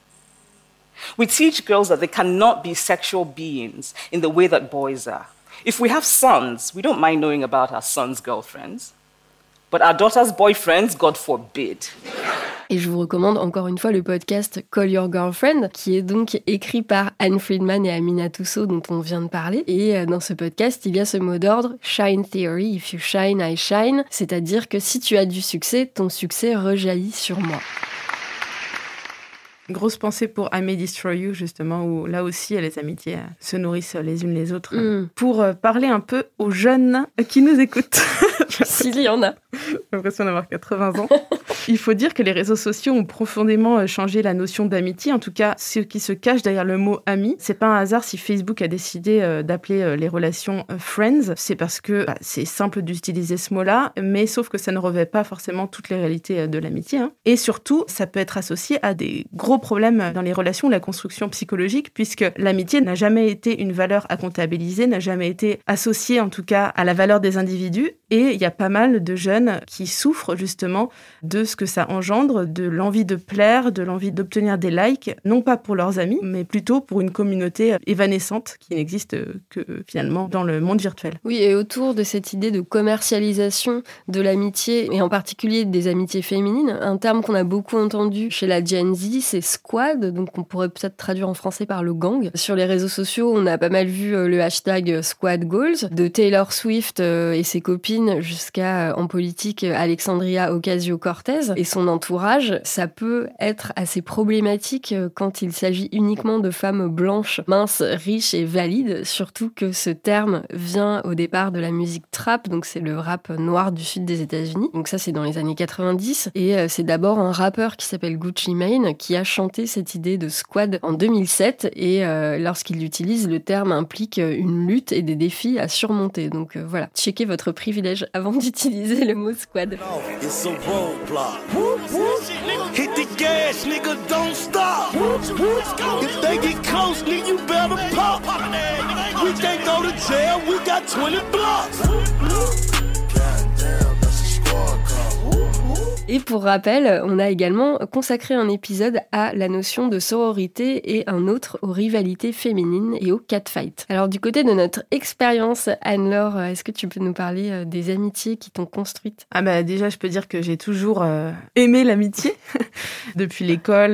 We teach girls that they cannot be sexual beings in the way that boys are. If we have sons, we don't mind knowing about our sons' girlfriends. But our daughters' boyfriends, God forbid. Et je vous recommande encore une fois le podcast Call Your Girlfriend, qui est donc écrit par Anne Friedman et Amina Tousso, dont on vient de parler. Et dans ce podcast, il y a ce mot d'ordre, Shine Theory, if you shine, I shine. C'est-à-dire que si tu as du succès, ton succès rejaillit sur moi. Grosse pensée pour I May Destroy You, justement, où là aussi, les amitiés se nourrissent les unes les autres. Pour parler un peu aux jeunes qui nous écoutent. S'il y en a. J'ai l'impression d'avoir 80 ans. Il faut dire que les réseaux sociaux ont profondément changé la notion d'amitié, en tout cas ce qui se cache derrière le mot ami. C'est pas un hasard si Facebook a décidé d'appeler les relations friends, c'est parce que c'est simple d'utiliser ce mot-là, mais sauf que ça ne revêt pas forcément toutes les réalités de l'amitié. Et surtout, ça peut être associé à des gros problèmes dans les relations, la construction psychologique, puisque l'amitié n'a jamais été une valeur à comptabiliser, n'a jamais été associée en tout cas à la valeur des individus. Et il y a pas mal de jeunes qui souffrent justement de ce que ça engendre, de l'envie de plaire, de l'envie d'obtenir des likes, non pas pour leurs amis, mais plutôt pour une communauté évanescente qui n'existe que finalement dans le monde virtuel. Oui, et autour de cette idée de commercialisation de l'amitié, et en particulier des amitiés féminines, un terme qu'on a beaucoup entendu chez la Gen Z, c'est squad, donc on pourrait peut-être traduire en français par le gang. Sur les réseaux sociaux, on a pas mal vu le hashtag Squad Goals, de Taylor Swift et ses copines jusqu'à, en politique, Alexandria Ocasio-Cortez et son entourage. Ça peut être assez problématique quand il s'agit uniquement de femmes blanches, minces, riches et valides, surtout que ce terme vient au départ de la musique trap, donc c'est le rap noir du sud des États-Unis. Donc ça, c'est dans les années 90, et c'est d'abord un rappeur qui s'appelle Gucci Mane qui a chanté cette idée de squad en 2007, et lorsqu'il l'utilise, le terme implique une lutte et des défis à surmonter. Donc voilà, checkez votre privilège avant d'utiliser le mot squad. Hit the gas, nigga, don't stop. If they get close, nigga, you better pop. We can't go to jail, we got 20 blocks. Goddamn, that's a squad car. Et pour rappel, on a également consacré un épisode à la notion de sororité et un autre aux rivalités féminines et aux catfights. Alors du côté de notre expérience, Anne-Laure, est-ce que tu peux nous parler des amitiés qui t'ont construite ? Ah bah déjà, je peux dire que j'ai toujours aimé l'amitié. Depuis l'école,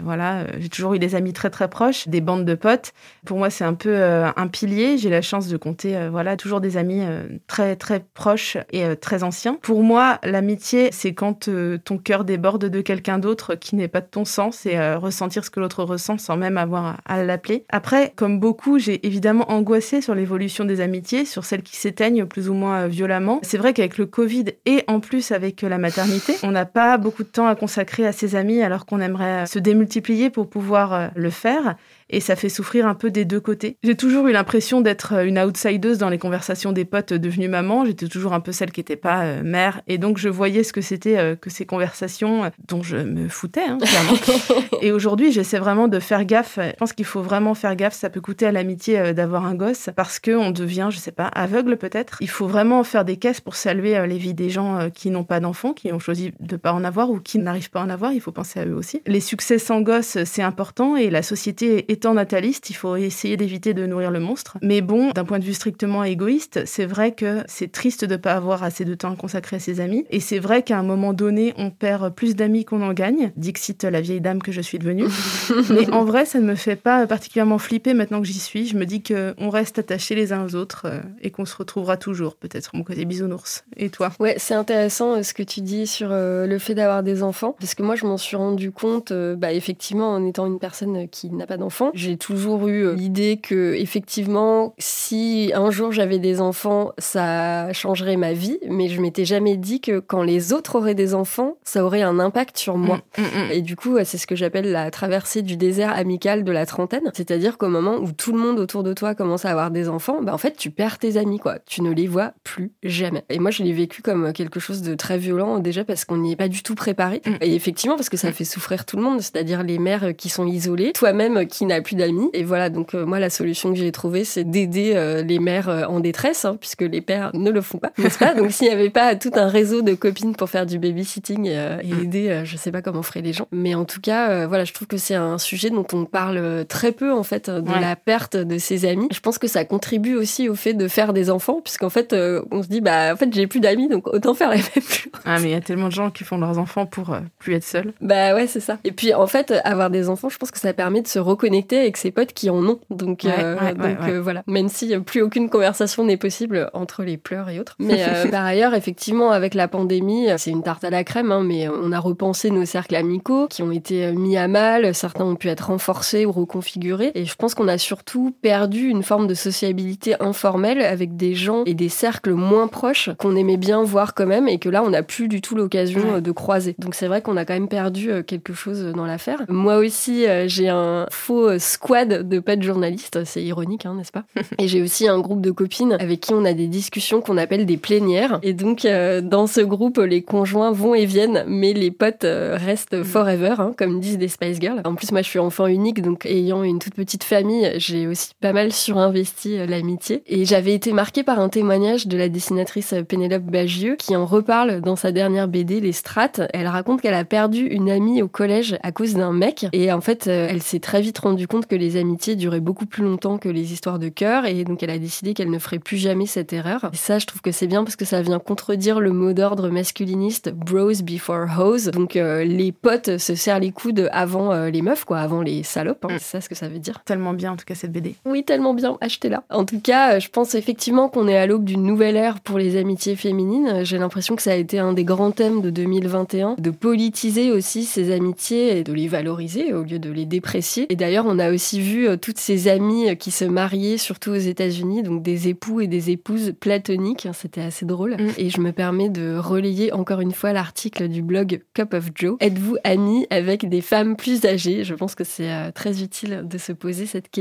j'ai toujours eu des amis très très proches, des bandes de potes. Pour moi, c'est un peu un pilier. J'ai la chance de compter toujours des amis très très proches et très anciens. Pour moi, l'amitié, c'est quand ton cœur déborde de quelqu'un d'autre qui n'est pas de ton sang, c'est ressentir ce que l'autre ressent sans même avoir à l'appeler. Après, comme beaucoup, j'ai évidemment angoissé sur l'évolution des amitiés, sur celles qui s'éteignent plus ou moins violemment. C'est vrai qu'avec le Covid et en plus avec la maternité, on n'a pas beaucoup de temps à consacrer à ses amis alors qu'on aimerait se démultiplier pour pouvoir le faire. Et ça fait souffrir un peu des deux côtés. J'ai toujours eu l'impression d'être une outsideuse dans les conversations des potes devenues maman. J'étais toujours un peu celle qui n'était pas mère. Et donc, je voyais ce que c'était que ces conversations dont je me foutais, clairement. Et aujourd'hui, j'essaie vraiment de faire gaffe. Je pense qu'il faut vraiment faire gaffe. Ça peut coûter à l'amitié d'avoir un gosse parce qu'on devient, je sais pas, aveugle peut-être. Il faut vraiment faire des caisses pour saluer les vies des gens qui n'ont pas d'enfants, qui ont choisi de ne pas en avoir ou qui n'arrivent pas à en avoir. Il faut penser à eux aussi. Les succès sans gosse, c'est important et la société étant nataliste, il faut essayer d'éviter de nourrir le monstre. Mais bon, d'un point de vue strictement égoïste, c'est vrai que c'est triste de ne pas avoir assez de temps à consacrer à ses amis. Et c'est vrai qu'à un moment donné, on perd plus d'amis qu'on en gagne. Dixit, la vieille dame que je suis devenue. Mais en vrai, ça ne me fait pas particulièrement flipper maintenant que j'y suis. Je me dis qu'on reste attachés les uns aux autres et qu'on se retrouvera toujours, peut-être mon côté bisounours. Et toi ? Ouais, c'est intéressant ce que tu dis sur le fait d'avoir des enfants. Parce que moi, je m'en suis rendu compte, effectivement, en étant une personne qui n'a pas d'enfants. J'ai toujours eu l'idée que, effectivement, si un jour j'avais des enfants, ça changerait ma vie. Mais je m'étais jamais dit que quand les autres auraient des enfants, ça aurait un impact sur moi. Et du coup, c'est ce que j'appelle la traversée du désert amical de la trentaine. C'est-à-dire qu'au moment où tout le monde autour de toi commence à avoir des enfants, en fait, tu perds tes amis, quoi. Tu ne les vois plus jamais. Et moi, je l'ai vécu comme quelque chose de très violent, déjà parce qu'on n'y est pas du tout préparé. Et effectivement, parce que ça fait souffrir tout le monde, c'est-à-dire les mères qui sont isolées, toi-même qui n'as plus d'amis. Et voilà, donc moi, la solution que j'ai trouvée, c'est d'aider les mères en détresse, puisque les pères ne le font pas, n'est-ce pas ? Donc s'il n'y avait pas tout un réseau de copines pour faire du babysitting et aider, je sais pas comment feraient les gens. Mais en tout cas, je trouve que c'est un sujet dont on parle très peu, en fait, de la perte de ses amis. Je pense que ça contribue aussi au fait de faire des enfants, puisqu'en fait, on se dit, en fait, j'ai plus d'amis, donc autant faire les mêmes choses. Ah, mais il y a tellement de gens qui font leurs enfants pour plus être seuls. Ouais, c'est ça. Et puis, en fait, avoir des enfants, je pense que ça permet de se reconnecter avec ses potes qui en ont. Donc, voilà. Même si plus aucune conversation n'est possible entre les pleurs et autres. Mais par ailleurs, effectivement, avec la pandémie, c'est une tarte à la crème, mais on a repensé nos cercles amicaux qui ont été mis à mal. Certains ont pu être renforcés ou reconfigurés. Et je pense qu'on a surtout perdu une forme de sociabilité informelle avec des gens et des cercles moins proches qu'on aimait bien voir quand même et que là, on n'a plus du tout l'occasion de croiser. Donc c'est vrai qu'on a quand même perdu quelque chose dans l'affaire. Moi aussi, j'ai un faux squad de potes journalistes. C'est ironique, n'est-ce pas ? Et j'ai aussi un groupe de copines avec qui on a des discussions qu'on appelle des plénières. Et donc, dans ce groupe, les conjoints vont et viennent, mais les potes restent forever, comme disent les Spice Girls. En plus, moi, je suis enfant unique, donc ayant une toute petite famille, j'ai aussi pas mal surinvesti l'amitié. Et j'avais été marquée par un témoignage de la dessinatrice Pénélope Bagieux, qui en reparle dans sa dernière BD, Les Strates. Elle raconte qu'elle a perdu une amie au collège à cause d'un mec. Et en fait, elle s'est très vite rendue compte que les amitiés duraient beaucoup plus longtemps que les histoires de cœur. Et donc, elle a décidé qu'elle ne ferait plus jamais cette erreur. Et ça, je trouve que c'est bien parce que ça vient contredire le mot d'ordre masculiniste bros before hoes. Donc, les potes se serrent les coudes avant les meufs, avant les salopes. C'est ça ce que ça veut dire. Tellement bien, en tout cas, cette BD. Oui, tellement bien. Achetez-la. En tout cas, je pense effectivement qu'on est à l'aube d'une nouvelle ère pour les amitiés féminines. J'ai l'impression que ça a été un des grands thèmes de 2021, de politiser aussi ces amitiés et de les valoriser au lieu de les déprécier. Et d'ailleurs, on a aussi vu toutes ces amies qui se mariaient, surtout aux États-Unis, donc des époux et des épouses platoniques. C'était assez drôle. Et je me permets de relayer encore une fois l'article du blog Cup of Joe. Êtes-vous amis avec des femmes plus âgées ? Je pense que c'est très utile de se poser cette question.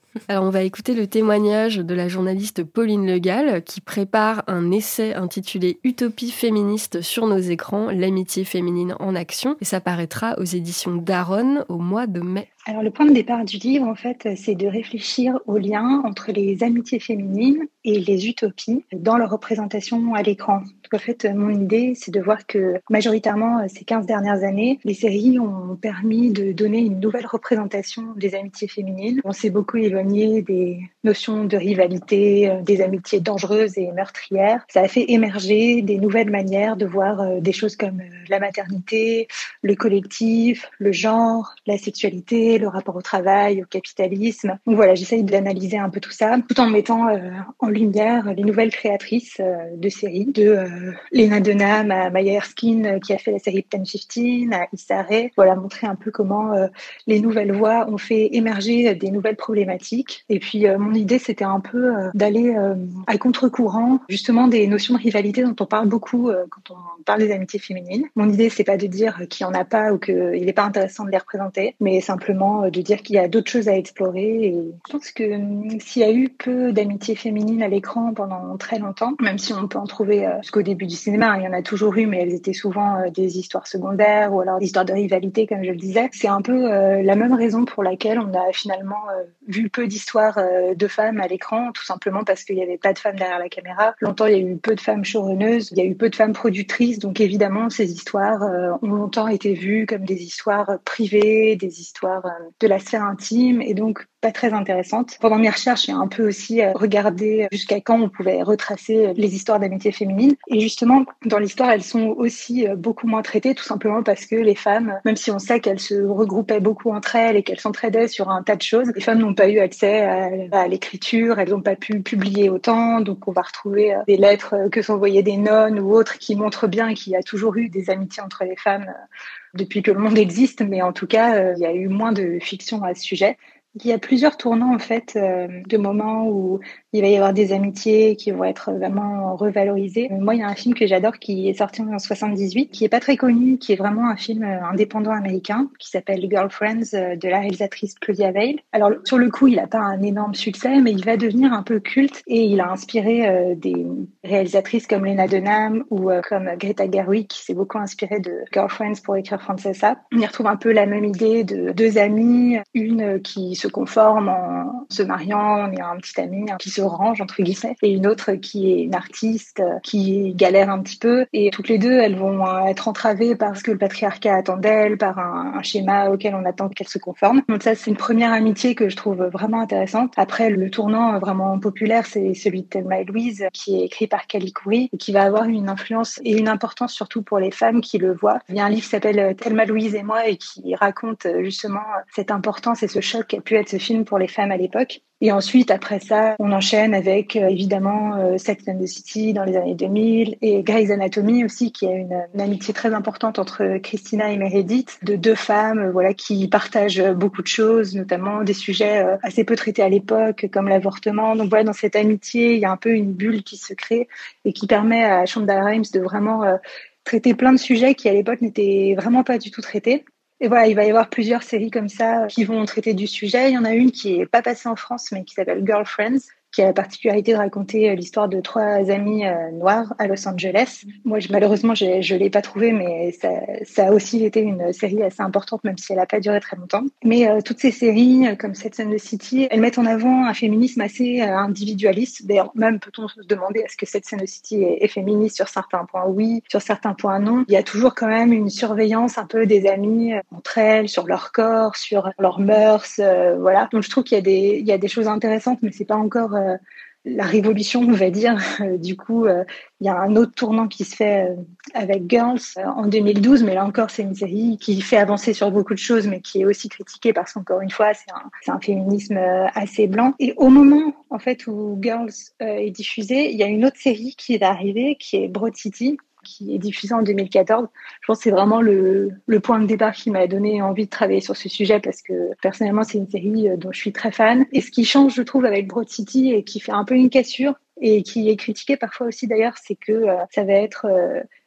Alors on va écouter le témoignage de la journaliste Pauline Le Gall qui prépare un essai intitulé Utopie féministe sur nos écrans, l'amitié féminine en action, et ça paraîtra aux éditions Daronne au mois de mai. Alors le point de départ du livre, en fait, c'est de réfléchir au lien entre les amitiés féminines et les utopies dans leur représentation à l'écran. Donc, en fait, mon idée, c'est de voir que majoritairement, ces 15 dernières années, les séries ont permis de donner une nouvelle représentation des amitiés féminines. On s'est beaucoup éloigné des notions de rivalité, des amitiés dangereuses et meurtrières. Ça a fait émerger des nouvelles manières de voir des choses comme la maternité, le collectif, le genre, la sexualité, le rapport au travail, au capitalisme. Donc voilà, j'essaye d'analyser un peu tout ça, tout en mettant en lumière les nouvelles créatrices de séries, de Lena Dunham à Maya Erskine qui a fait la série 10-15, à Issa Rae. Voilà, montrer un peu comment les nouvelles voix ont fait émerger des nouvelles problématiques. Et puis mon idée, c'était un peu d'aller à contre-courant justement des notions de rivalité dont on parle beaucoup quand on parle des amitiés féminines. Mon idée, c'est pas de dire qu'il y en a pas ou qu'il n'est pas intéressant de les représenter, mais simplement de dire qu'il y a d'autres choses à explorer. Et je pense que s'il y a eu peu d'amitié féminine à l'écran pendant très longtemps, même si on peut en trouver jusqu'au début du cinéma, il y en a toujours eu, mais elles étaient souvent des histoires secondaires ou alors des histoires de rivalité, comme je le disais. C'est un peu la même raison pour laquelle on a finalement vu peu d'histoires de femmes à l'écran, tout simplement parce qu'il n'y avait pas de femmes derrière la caméra. Longtemps, il y a eu peu de femmes showrunneuses, il y a eu peu de femmes productrices, donc évidemment, ces histoires ont longtemps été vues comme des histoires privées, des histoires de la sphère intime, et donc pas très intéressantes. Pendant mes recherches, j'ai un peu aussi regardé jusqu'à quand on pouvait retracer les histoires d'amitié féminine. Et justement, dans l'histoire, elles sont aussi beaucoup moins traitées, tout simplement parce que les femmes, même si on sait qu'elles se regroupaient beaucoup entre elles et qu'elles s'entraidaient sur un tas de choses, les femmes n'ont pas eu accès à l'écriture, elles n'ont pas pu publier autant, donc on va retrouver des lettres que s'envoyaient des nonnes ou autres qui montrent bien qu'il y a toujours eu des amitiés entre les femmes depuis que le monde existe, mais en tout cas, il y a eu moins de fiction à ce sujet. Il y a plusieurs tournants en fait de moments où il va y avoir des amitiés qui vont être vraiment revalorisées. Moi, il y a un film que j'adore qui est sorti en 78, qui est pas très connu, qui est vraiment un film indépendant américain qui s'appelle Girlfriends de la réalisatrice Claudia Weil. Alors sur le coup, il a pas un énorme succès, mais il va devenir un peu culte et il a inspiré des réalisatrices comme Lena Dunham ou comme Greta Gerwig qui s'est beaucoup inspirée de Girlfriends pour écrire Francesa. On y retrouve un peu la même idée de deux amies, une qui se conforme en se mariant, on est un petit ami qui se range entre guillemets, et une autre qui est une artiste qui galère un petit peu, et toutes les deux elles vont être entravées par ce que le patriarcat attend d'elles, par un schéma auquel on attend qu'elles se conforment. Donc ça, c'est une première amitié que je trouve vraiment intéressante. Après, le tournant vraiment populaire, c'est celui de Thelma et Louise, qui est écrit par Callie Khouri et qui va avoir une influence et une importance surtout pour les femmes qui le voient. Il y a un livre qui s'appelle Thelma, Louise et moi et qui raconte justement cette importance et ce choc qu'a pu être ce film pour les femmes à l'époque. Et ensuite, après ça, on enchaîne avec évidemment Sex and the City dans les années 2000 et Grey's Anatomy aussi, qui a une amitié très importante entre Christina et Meredith, de deux femmes voilà qui partagent beaucoup de choses, notamment des sujets assez peu traités à l'époque, comme l'avortement. Donc voilà, dans cette amitié, il y a un peu une bulle qui se crée et qui permet à Shonda Rhimes de vraiment traiter plein de sujets qui à l'époque n'étaient vraiment pas du tout traités. Et voilà, il va y avoir plusieurs séries comme ça qui vont traiter du sujet. Il y en a une qui est pas passée en France, mais qui s'appelle Girlfriends, qui a la particularité de raconter l'histoire de trois amies noires à Los Angeles. Moi, malheureusement, je l'ai pas trouvée, mais ça a aussi été une série assez importante, même si elle a pas duré très longtemps. Mais toutes ces séries, comme Sex and the City, elles mettent en avant un féminisme assez individualiste. D'ailleurs, même peut-on se demander est-ce que Sex and the City est féministe sur certains points? Oui, sur certains points non. Il y a toujours quand même une surveillance un peu des amies entre elles, sur leur corps, sur leurs mœurs, voilà. Donc je trouve qu'il y a des choses intéressantes, mais c'est pas encore la révolution, on va dire. Du coup, il y a un autre tournant qui se fait avec Girls en 2012, mais là encore, c'est une série qui fait avancer sur beaucoup de choses, mais qui est aussi critiquée parce qu'encore une fois, c'est un féminisme assez blanc. Et au moment, en fait, où Girls est diffusée, il y a une autre série qui va arriver, qui est Broad City, qui est diffusée en 2014. Je pense que c'est vraiment le point de départ qui m'a donné envie de travailler sur ce sujet parce que personnellement, c'est une série dont je suis très fan. Et ce qui change, je trouve, avec Broad City et qui fait un peu une cassure et qui est critiqué parfois aussi d'ailleurs, c'est que ça va être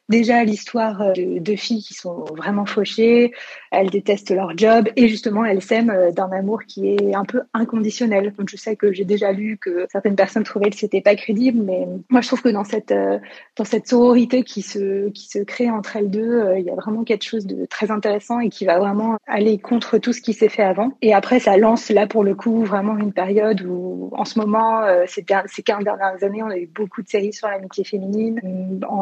déjà l'histoire de deux filles qui sont vraiment fauchées, elles détestent leur job et justement elles s'aiment d'un amour qui est un peu inconditionnel. Donc je sais que j'ai déjà lu que certaines personnes trouvaient que c'était pas crédible, mais moi je trouve que dans cette sororité qui se crée entre elles deux, il y a vraiment quelque chose de très intéressant et qui va vraiment aller contre tout ce qui s'est fait avant. Et après ça lance là pour le coup vraiment une période où en ce moment ces 15 dernières années on a eu beaucoup de séries sur l'amitié féminine en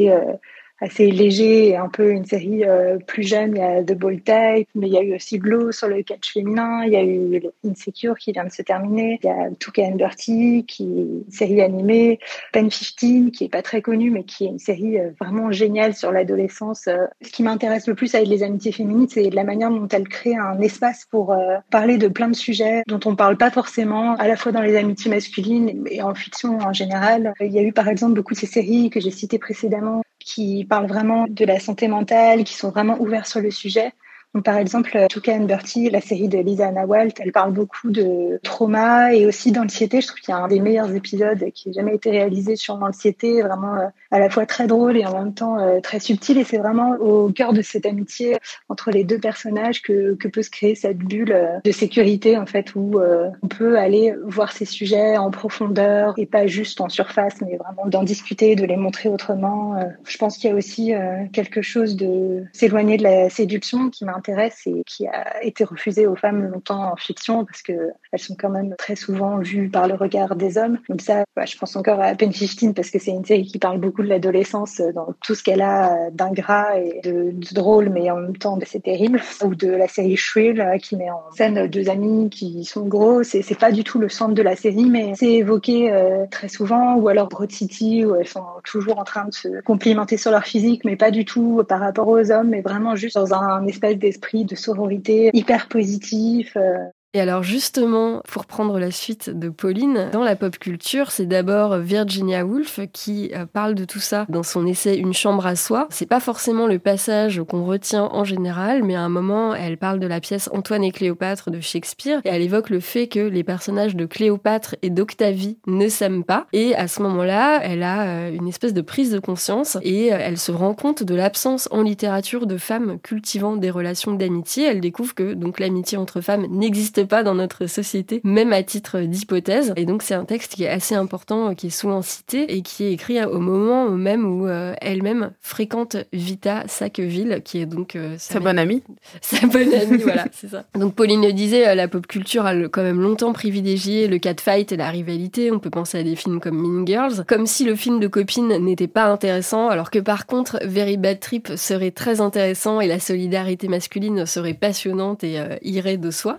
assez léger et un peu une série plus jeune. Il y a The Bold Type, mais il y a eu aussi Glow sur le catch féminin, il y a eu Insecure qui vient de se terminer, il y a Tuca and Bertie qui est une série animée, Pen 15 qui est pas très connue mais qui est une série vraiment géniale sur l'adolescence. Ce qui m'intéresse le plus avec les amitiés féminines, c'est la manière dont elles créent un espace pour parler de plein de sujets dont on parle pas forcément, à la fois dans les amitiés masculines et en fiction en général. Il y a eu par exemple beaucoup de ces séries que j'ai citées précédemment qui parlent vraiment de la santé mentale, qui sont vraiment ouverts sur le sujet. Donc, par exemple, Tuca and Bertie, la série de Lisa Anna Walt, elle parle beaucoup de trauma et aussi d'anxiété. Je trouve qu'il y a un des meilleurs épisodes qui n'a jamais été réalisé sur l'anxiété, vraiment à la fois très drôle et en même temps très subtil. Et c'est vraiment au cœur de cette amitié entre les deux personnages que peut se créer cette bulle de sécurité, en fait, où on peut aller voir ces sujets en profondeur et pas juste en surface, mais vraiment d'en discuter, de les montrer autrement. Je pense qu'il y a aussi quelque chose de s'éloigner de la séduction qui m'intéresse et qui a été refusé aux femmes longtemps en fiction parce que elles sont quand même très souvent vues par le regard des hommes. Donc ça, je pense encore à Pen 15 parce que c'est une série qui parle beaucoup de l'adolescence dans tout ce qu'elle a d'ingrat et de drôle, mais en même temps c'est terrible. Ou de la série Shrill qui met en scène deux amis qui sont gros. C'est pas du tout le centre de la série, mais c'est évoqué très souvent. Ou alors Broad City où elles sont toujours en train de se complimenter sur leur physique, mais pas du tout par rapport aux hommes, mais vraiment juste dans un espèce d'esprit de sororité hyper positif. Et alors justement, pour prendre la suite de Pauline, dans la pop culture, c'est d'abord Virginia Woolf qui parle de tout ça dans son essai Une chambre à soi. C'est pas forcément le passage qu'on retient en général, mais à un moment, elle parle de la pièce Antoine et Cléopâtre de Shakespeare et elle évoque le fait que les personnages de Cléopâtre et d'Octavie ne s'aiment pas. Et à ce moment-là, elle a une espèce de prise de conscience et elle se rend compte de l'absence en littérature de femmes cultivant des relations d'amitié. Elle découvre que donc l'amitié entre femmes n'existe pas dans notre société, même à titre d'hypothèse. Et donc c'est un texte qui est assez important, qui est souvent cité et qui est écrit au moment même où elle-même fréquente Vita Sackville, qui est donc sa bonne amie. Sa bonne amie, voilà, c'est ça. Donc Pauline le disait, la pop culture a quand même longtemps privilégié le catfight et la rivalité. On peut penser à des films comme Mean Girls, comme si le film de copine n'était pas intéressant, alors que par contre Very Bad Trip serait très intéressant et la solidarité masculine serait passionnante et irait de soi.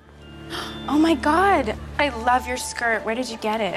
Oh my god, I love your skirt. Where did you get it?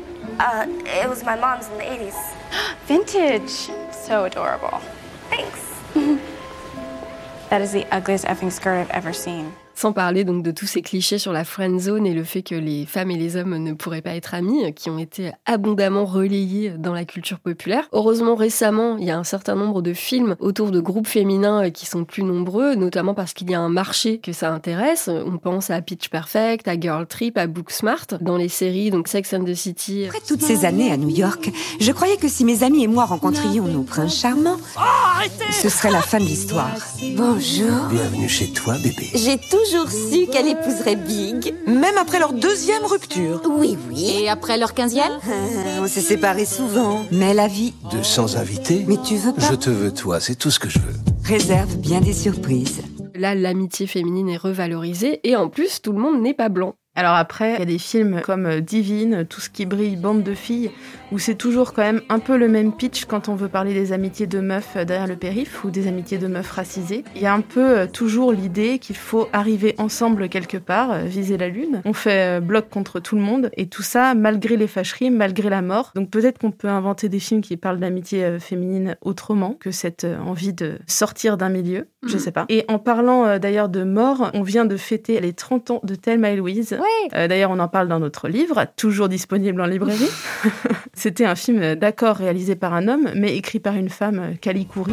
It was my mom's in the 80s. Vintage. So adorable. Thanks. That is the ugliest effing skirt I've ever seen. Sans parler donc de tous ces clichés sur la friend zone et le fait que les femmes et les hommes ne pourraient pas être amis, qui ont été abondamment relayés dans la culture populaire. Heureusement, récemment, il y a un certain nombre de films autour de groupes féminins qui sont plus nombreux, notamment parce qu'il y a un marché que ça intéresse. On pense à Pitch Perfect, à Girl Trip, à Booksmart. Dans les séries, donc Sex and the City. Après toutes ces années à New York, je croyais que si mes amis et moi rencontrions nos princes charmants, ce serait la fin de l'histoire. Bonjour. Bienvenue chez toi, bébé. J'ai toujours su qu'elle épouserait Big. Même après leur deuxième rupture. Oui, oui. Et après leur 15e? On s'est séparés souvent. Mais la vie... 200 invités. Mais tu veux pas? Je te veux toi, c'est tout ce que je veux. Réserve bien des surprises. Là, l'amitié féminine est revalorisée et en plus, tout le monde n'est pas blanc. Alors après, il y a des films comme Divine, Tout ce qui brille, Bande de filles, où c'est toujours quand même un peu le même pitch quand on veut parler des amitiés de meufs derrière le périph' ou des amitiés de meufs racisées. Il y a un peu toujours l'idée qu'il faut arriver ensemble quelque part, viser la lune. On fait bloc contre tout le monde et tout ça malgré les fâcheries, malgré la mort. Donc peut-être qu'on peut inventer des films qui parlent d'amitié féminine autrement que cette envie de sortir d'un milieu, je sais pas. Et en parlant d'ailleurs de mort, on vient de fêter les 30 ans de Thelma et Louise. D'ailleurs, on en parle dans notre livre, toujours disponible en librairie. C'était un film d'accord réalisé par un homme, mais écrit par une femme, Callie Khoury.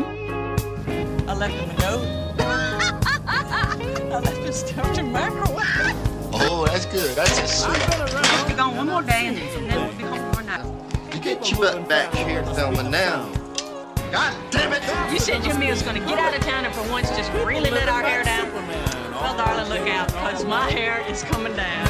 I left him a note. I left his stuff to Mackerel. Oh, that's good. That's a sweet. We'll be gone one more day and then we'll be home for night. You get your butt back here, Thelma, now. God damn it! You said your meal's gonna get out of town and for once just really let our hair down. Well, darling, look out, because my hair is coming down.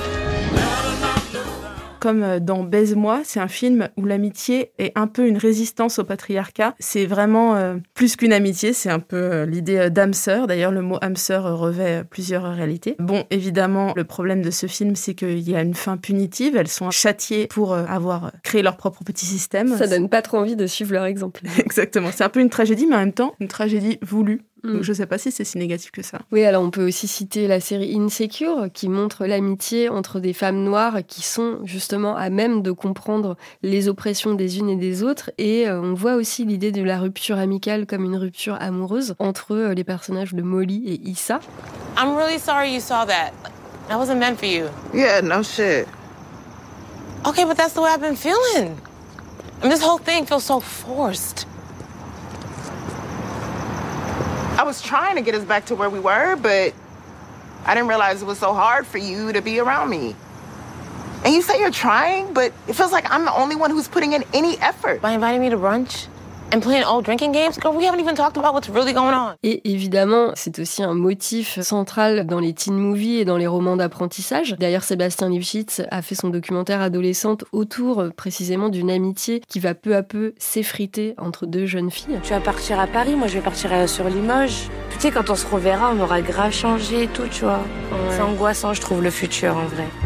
Comme dans Baise-moi, c'est un film où l'amitié est un peu une résistance au patriarcat. C'est vraiment plus qu'une amitié, c'est un peu l'idée d'âme-sœur. D'ailleurs, le mot âme-sœur revêt plusieurs réalités. Bon, évidemment, le problème de ce film, c'est qu'il y a une fin punitive. Elles sont châtiées pour avoir créé leur propre petit système. Ça donne pas trop envie de suivre leur exemple. Exactement. C'est un peu une tragédie, mais en même temps, une tragédie voulue. Donc je sais pas si c'est si négatif que ça. Oui, alors on peut aussi citer la série Insecure, qui montre l'amitié entre des femmes noires qui sont justement à même de comprendre les oppressions des unes et des autres. Et on voit aussi l'idée de la rupture amicale comme une rupture amoureuse entre les personnages de Molly et Issa. I'm really sorry you saw that. That wasn't meant for you. Yeah, no shit. Okay, but that's the way I've been feeling. And this whole thing feels so forced. I was trying to get us back to where we were, but I didn't realize it was so hard for you to be around me. And you say you're trying, but it feels like I'm the only one who's putting in any effort. By inviting me to brunch and playing old drinking games, girl, we haven't even talked about what's really going on. Et évidemment, c'est aussi un motif central dans les teen movies et dans les romans d'apprentissage. D'ailleurs, Sébastien Lifshitz a fait son documentaire adolescente autour précisément d'une amitié qui va peu à peu s'effriter entre deux jeunes filles. Tu vas partir à Paris, moi je vais partir sur Limoges. Tu sais, quand on se reverra, on aura grave changé et tout, tu vois. Ouais. C'est angoissant, je trouve, le futur, en vrai.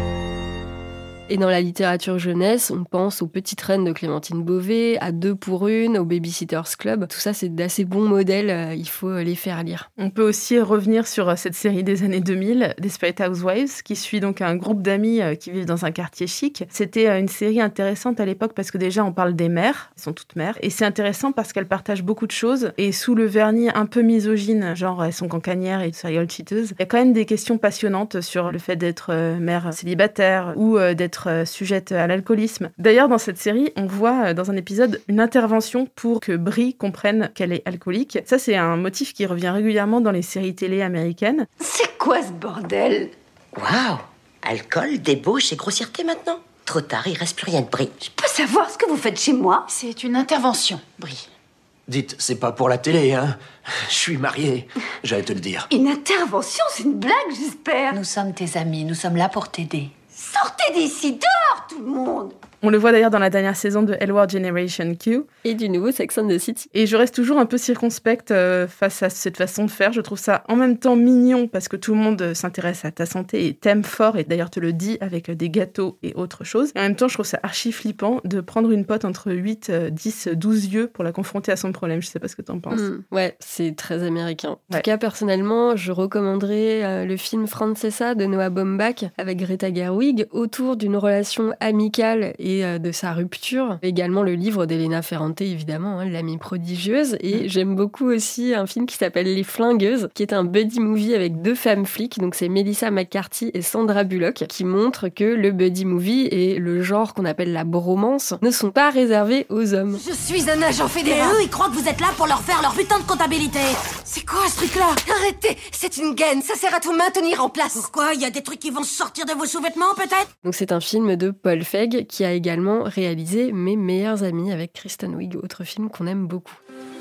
Et dans la littérature jeunesse, on pense aux Petites Reines de Clémentine Beauvais, à Deux pour une, au Babysitters Club. Tout ça, c'est d'assez bons modèles, il faut les faire lire. On peut aussi revenir sur cette série des années 2000, Desperate Housewives, qui suit donc un groupe d'amis qui vivent dans un quartier chic. C'était une série intéressante à l'époque parce que déjà, on parle des mères, elles sont toutes mères, et c'est intéressant parce qu'elles partagent beaucoup de choses, et sous le vernis un peu misogyne, genre elles sont cancanières et serial cheateuses, il y a quand même des questions passionnantes sur le fait d'être mère célibataire ou d'être sujette à l'alcoolisme. D'ailleurs, dans cette série, on voit dans un épisode une intervention pour que Brie comprenne qu'elle est alcoolique. Ça, c'est un motif qui revient régulièrement dans les séries télé américaines. C'est quoi ce bordel? Waouh! Alcool, débauche et grossièreté maintenant? Trop tard, il reste plus rien de Brie. Je peux savoir ce que vous faites chez moi? C'est une intervention, Brie. Dites, c'est pas pour la télé, hein? Je suis marié, j'allais te le dire. Une intervention, c'est une blague, j'espère. Nous sommes tes amis, nous sommes là pour t'aider. Sortez d'ici, dehors, tout le monde! On le voit d'ailleurs dans la dernière saison de L Word Generation Q. Et du nouveau Sex and the City. Et je reste toujours un peu circonspecte face à cette façon de faire. Je trouve ça en même temps mignon parce que tout le monde s'intéresse à ta santé et t'aime fort et d'ailleurs te le dit avec des gâteaux et autre chose. Et en même temps, je trouve ça archi flippant de prendre une pote entre 8, 10, 12 yeux pour la confronter à son problème. Je sais pas ce que t'en penses. Ouais, c'est très américain. En tout cas, personnellement, je recommanderais le film Francesa de Noah Baumbach avec Greta Gerwig autour d'une relation amicale et de sa rupture. Également le livre d'Elena Ferrante, évidemment, L'amie prodigieuse. Et j'aime beaucoup aussi un film qui s'appelle Les Flingueuses, qui est un buddy movie avec deux femmes flics. Donc c'est Melissa McCarthy et Sandra Bullock, qui montrent que le buddy movie et le genre qu'on appelle la bromance ne sont pas réservés aux hommes. Je suis un agent fédéral. Et eux, ils croient que vous êtes là pour leur faire leur putain de comptabilité. C'est quoi ce truc-là? Arrêtez, c'est une gaine, ça sert à tout maintenir en place. Pourquoi? Il y a des trucs qui vont sortir de vos sous-vêtements, peut-être? Donc c'est un film de Paul Feig qui a également réalisé Mes meilleurs amis avec Kristen Wiig, autre film qu'on aime beaucoup.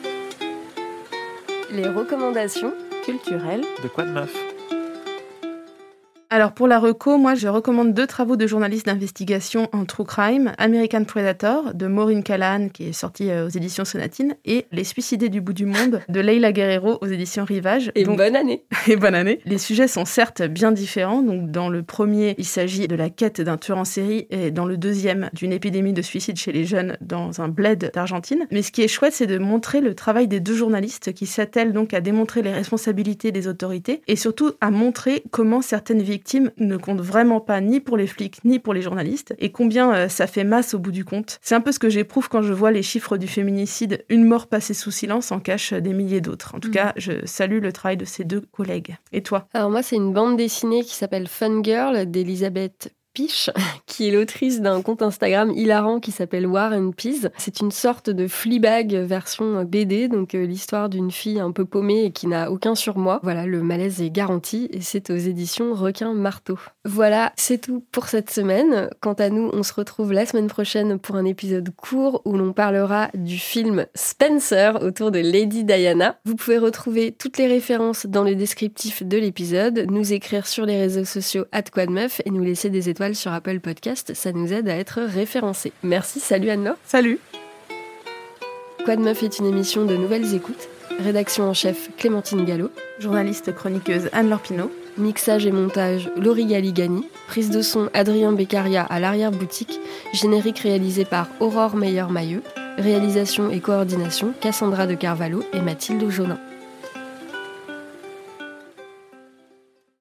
Les recommandations culturelles. De quoi de meuf? Alors pour la reco, moi je recommande 2 travaux de journalistes d'investigation en true crime, American Predator de Maureen Callahan qui est sorti aux éditions Sonatine et Les Suicidés du bout du monde de Leila Guerrero aux éditions Rivage. Et donc, bonne année. Et bonne année. Les sujets sont certes bien différents. Donc dans le premier, il s'agit de la quête d'un tueur en série et dans le deuxième, d'une épidémie de suicide chez les jeunes dans un bled d'Argentine. Mais ce qui est chouette, c'est de montrer le travail des 2 journalistes qui s'attellent donc à démontrer les responsabilités des autorités et surtout à montrer comment certaines victimes ne comptent vraiment pas ni pour les flics ni pour les journalistes et combien ça fait masse au bout du compte. C'est un peu ce que j'éprouve quand je vois les chiffres du féminicide. Une mort passée sous silence en cache des milliers d'autres. En tout cas, je salue le travail de ces 2 collègues. Et toi? Alors moi, c'est une bande dessinée qui s'appelle Fun Girl d'Elisabeth Piche, qui est l'autrice d'un compte Instagram hilarant qui s'appelle War and Peas. C'est une sorte de Fleabag version BD, donc l'histoire d'une fille un peu paumée et qui n'a aucun surmoi. Voilà, le malaise est garanti et c'est aux éditions Requin Marteau. Voilà, c'est tout pour cette semaine. Quant à nous, on se retrouve la semaine prochaine pour un épisode court où l'on parlera du film Spencer autour de Lady Diana. Vous pouvez retrouver toutes les références dans le descriptif de l'épisode, nous écrire sur les réseaux sociaux @quadmeuf et nous laisser des étoiles sur Apple Podcast, ça nous aide à être référencés. Merci, salut Anne-Laure. Salut. Quadmeuf est une émission de Nouvelles Écoutes. Rédaction en chef Clémentine Gallo. Journaliste chroniqueuse Anne-Laure Pinault. Mixage et montage Laurie Galigani. Prise de son Adrien Beccaria à l'arrière-boutique. Générique réalisé par Aurore Meyer-Mailleux. Réalisation et coordination Cassandra de Carvalho et Mathilde Jaunin.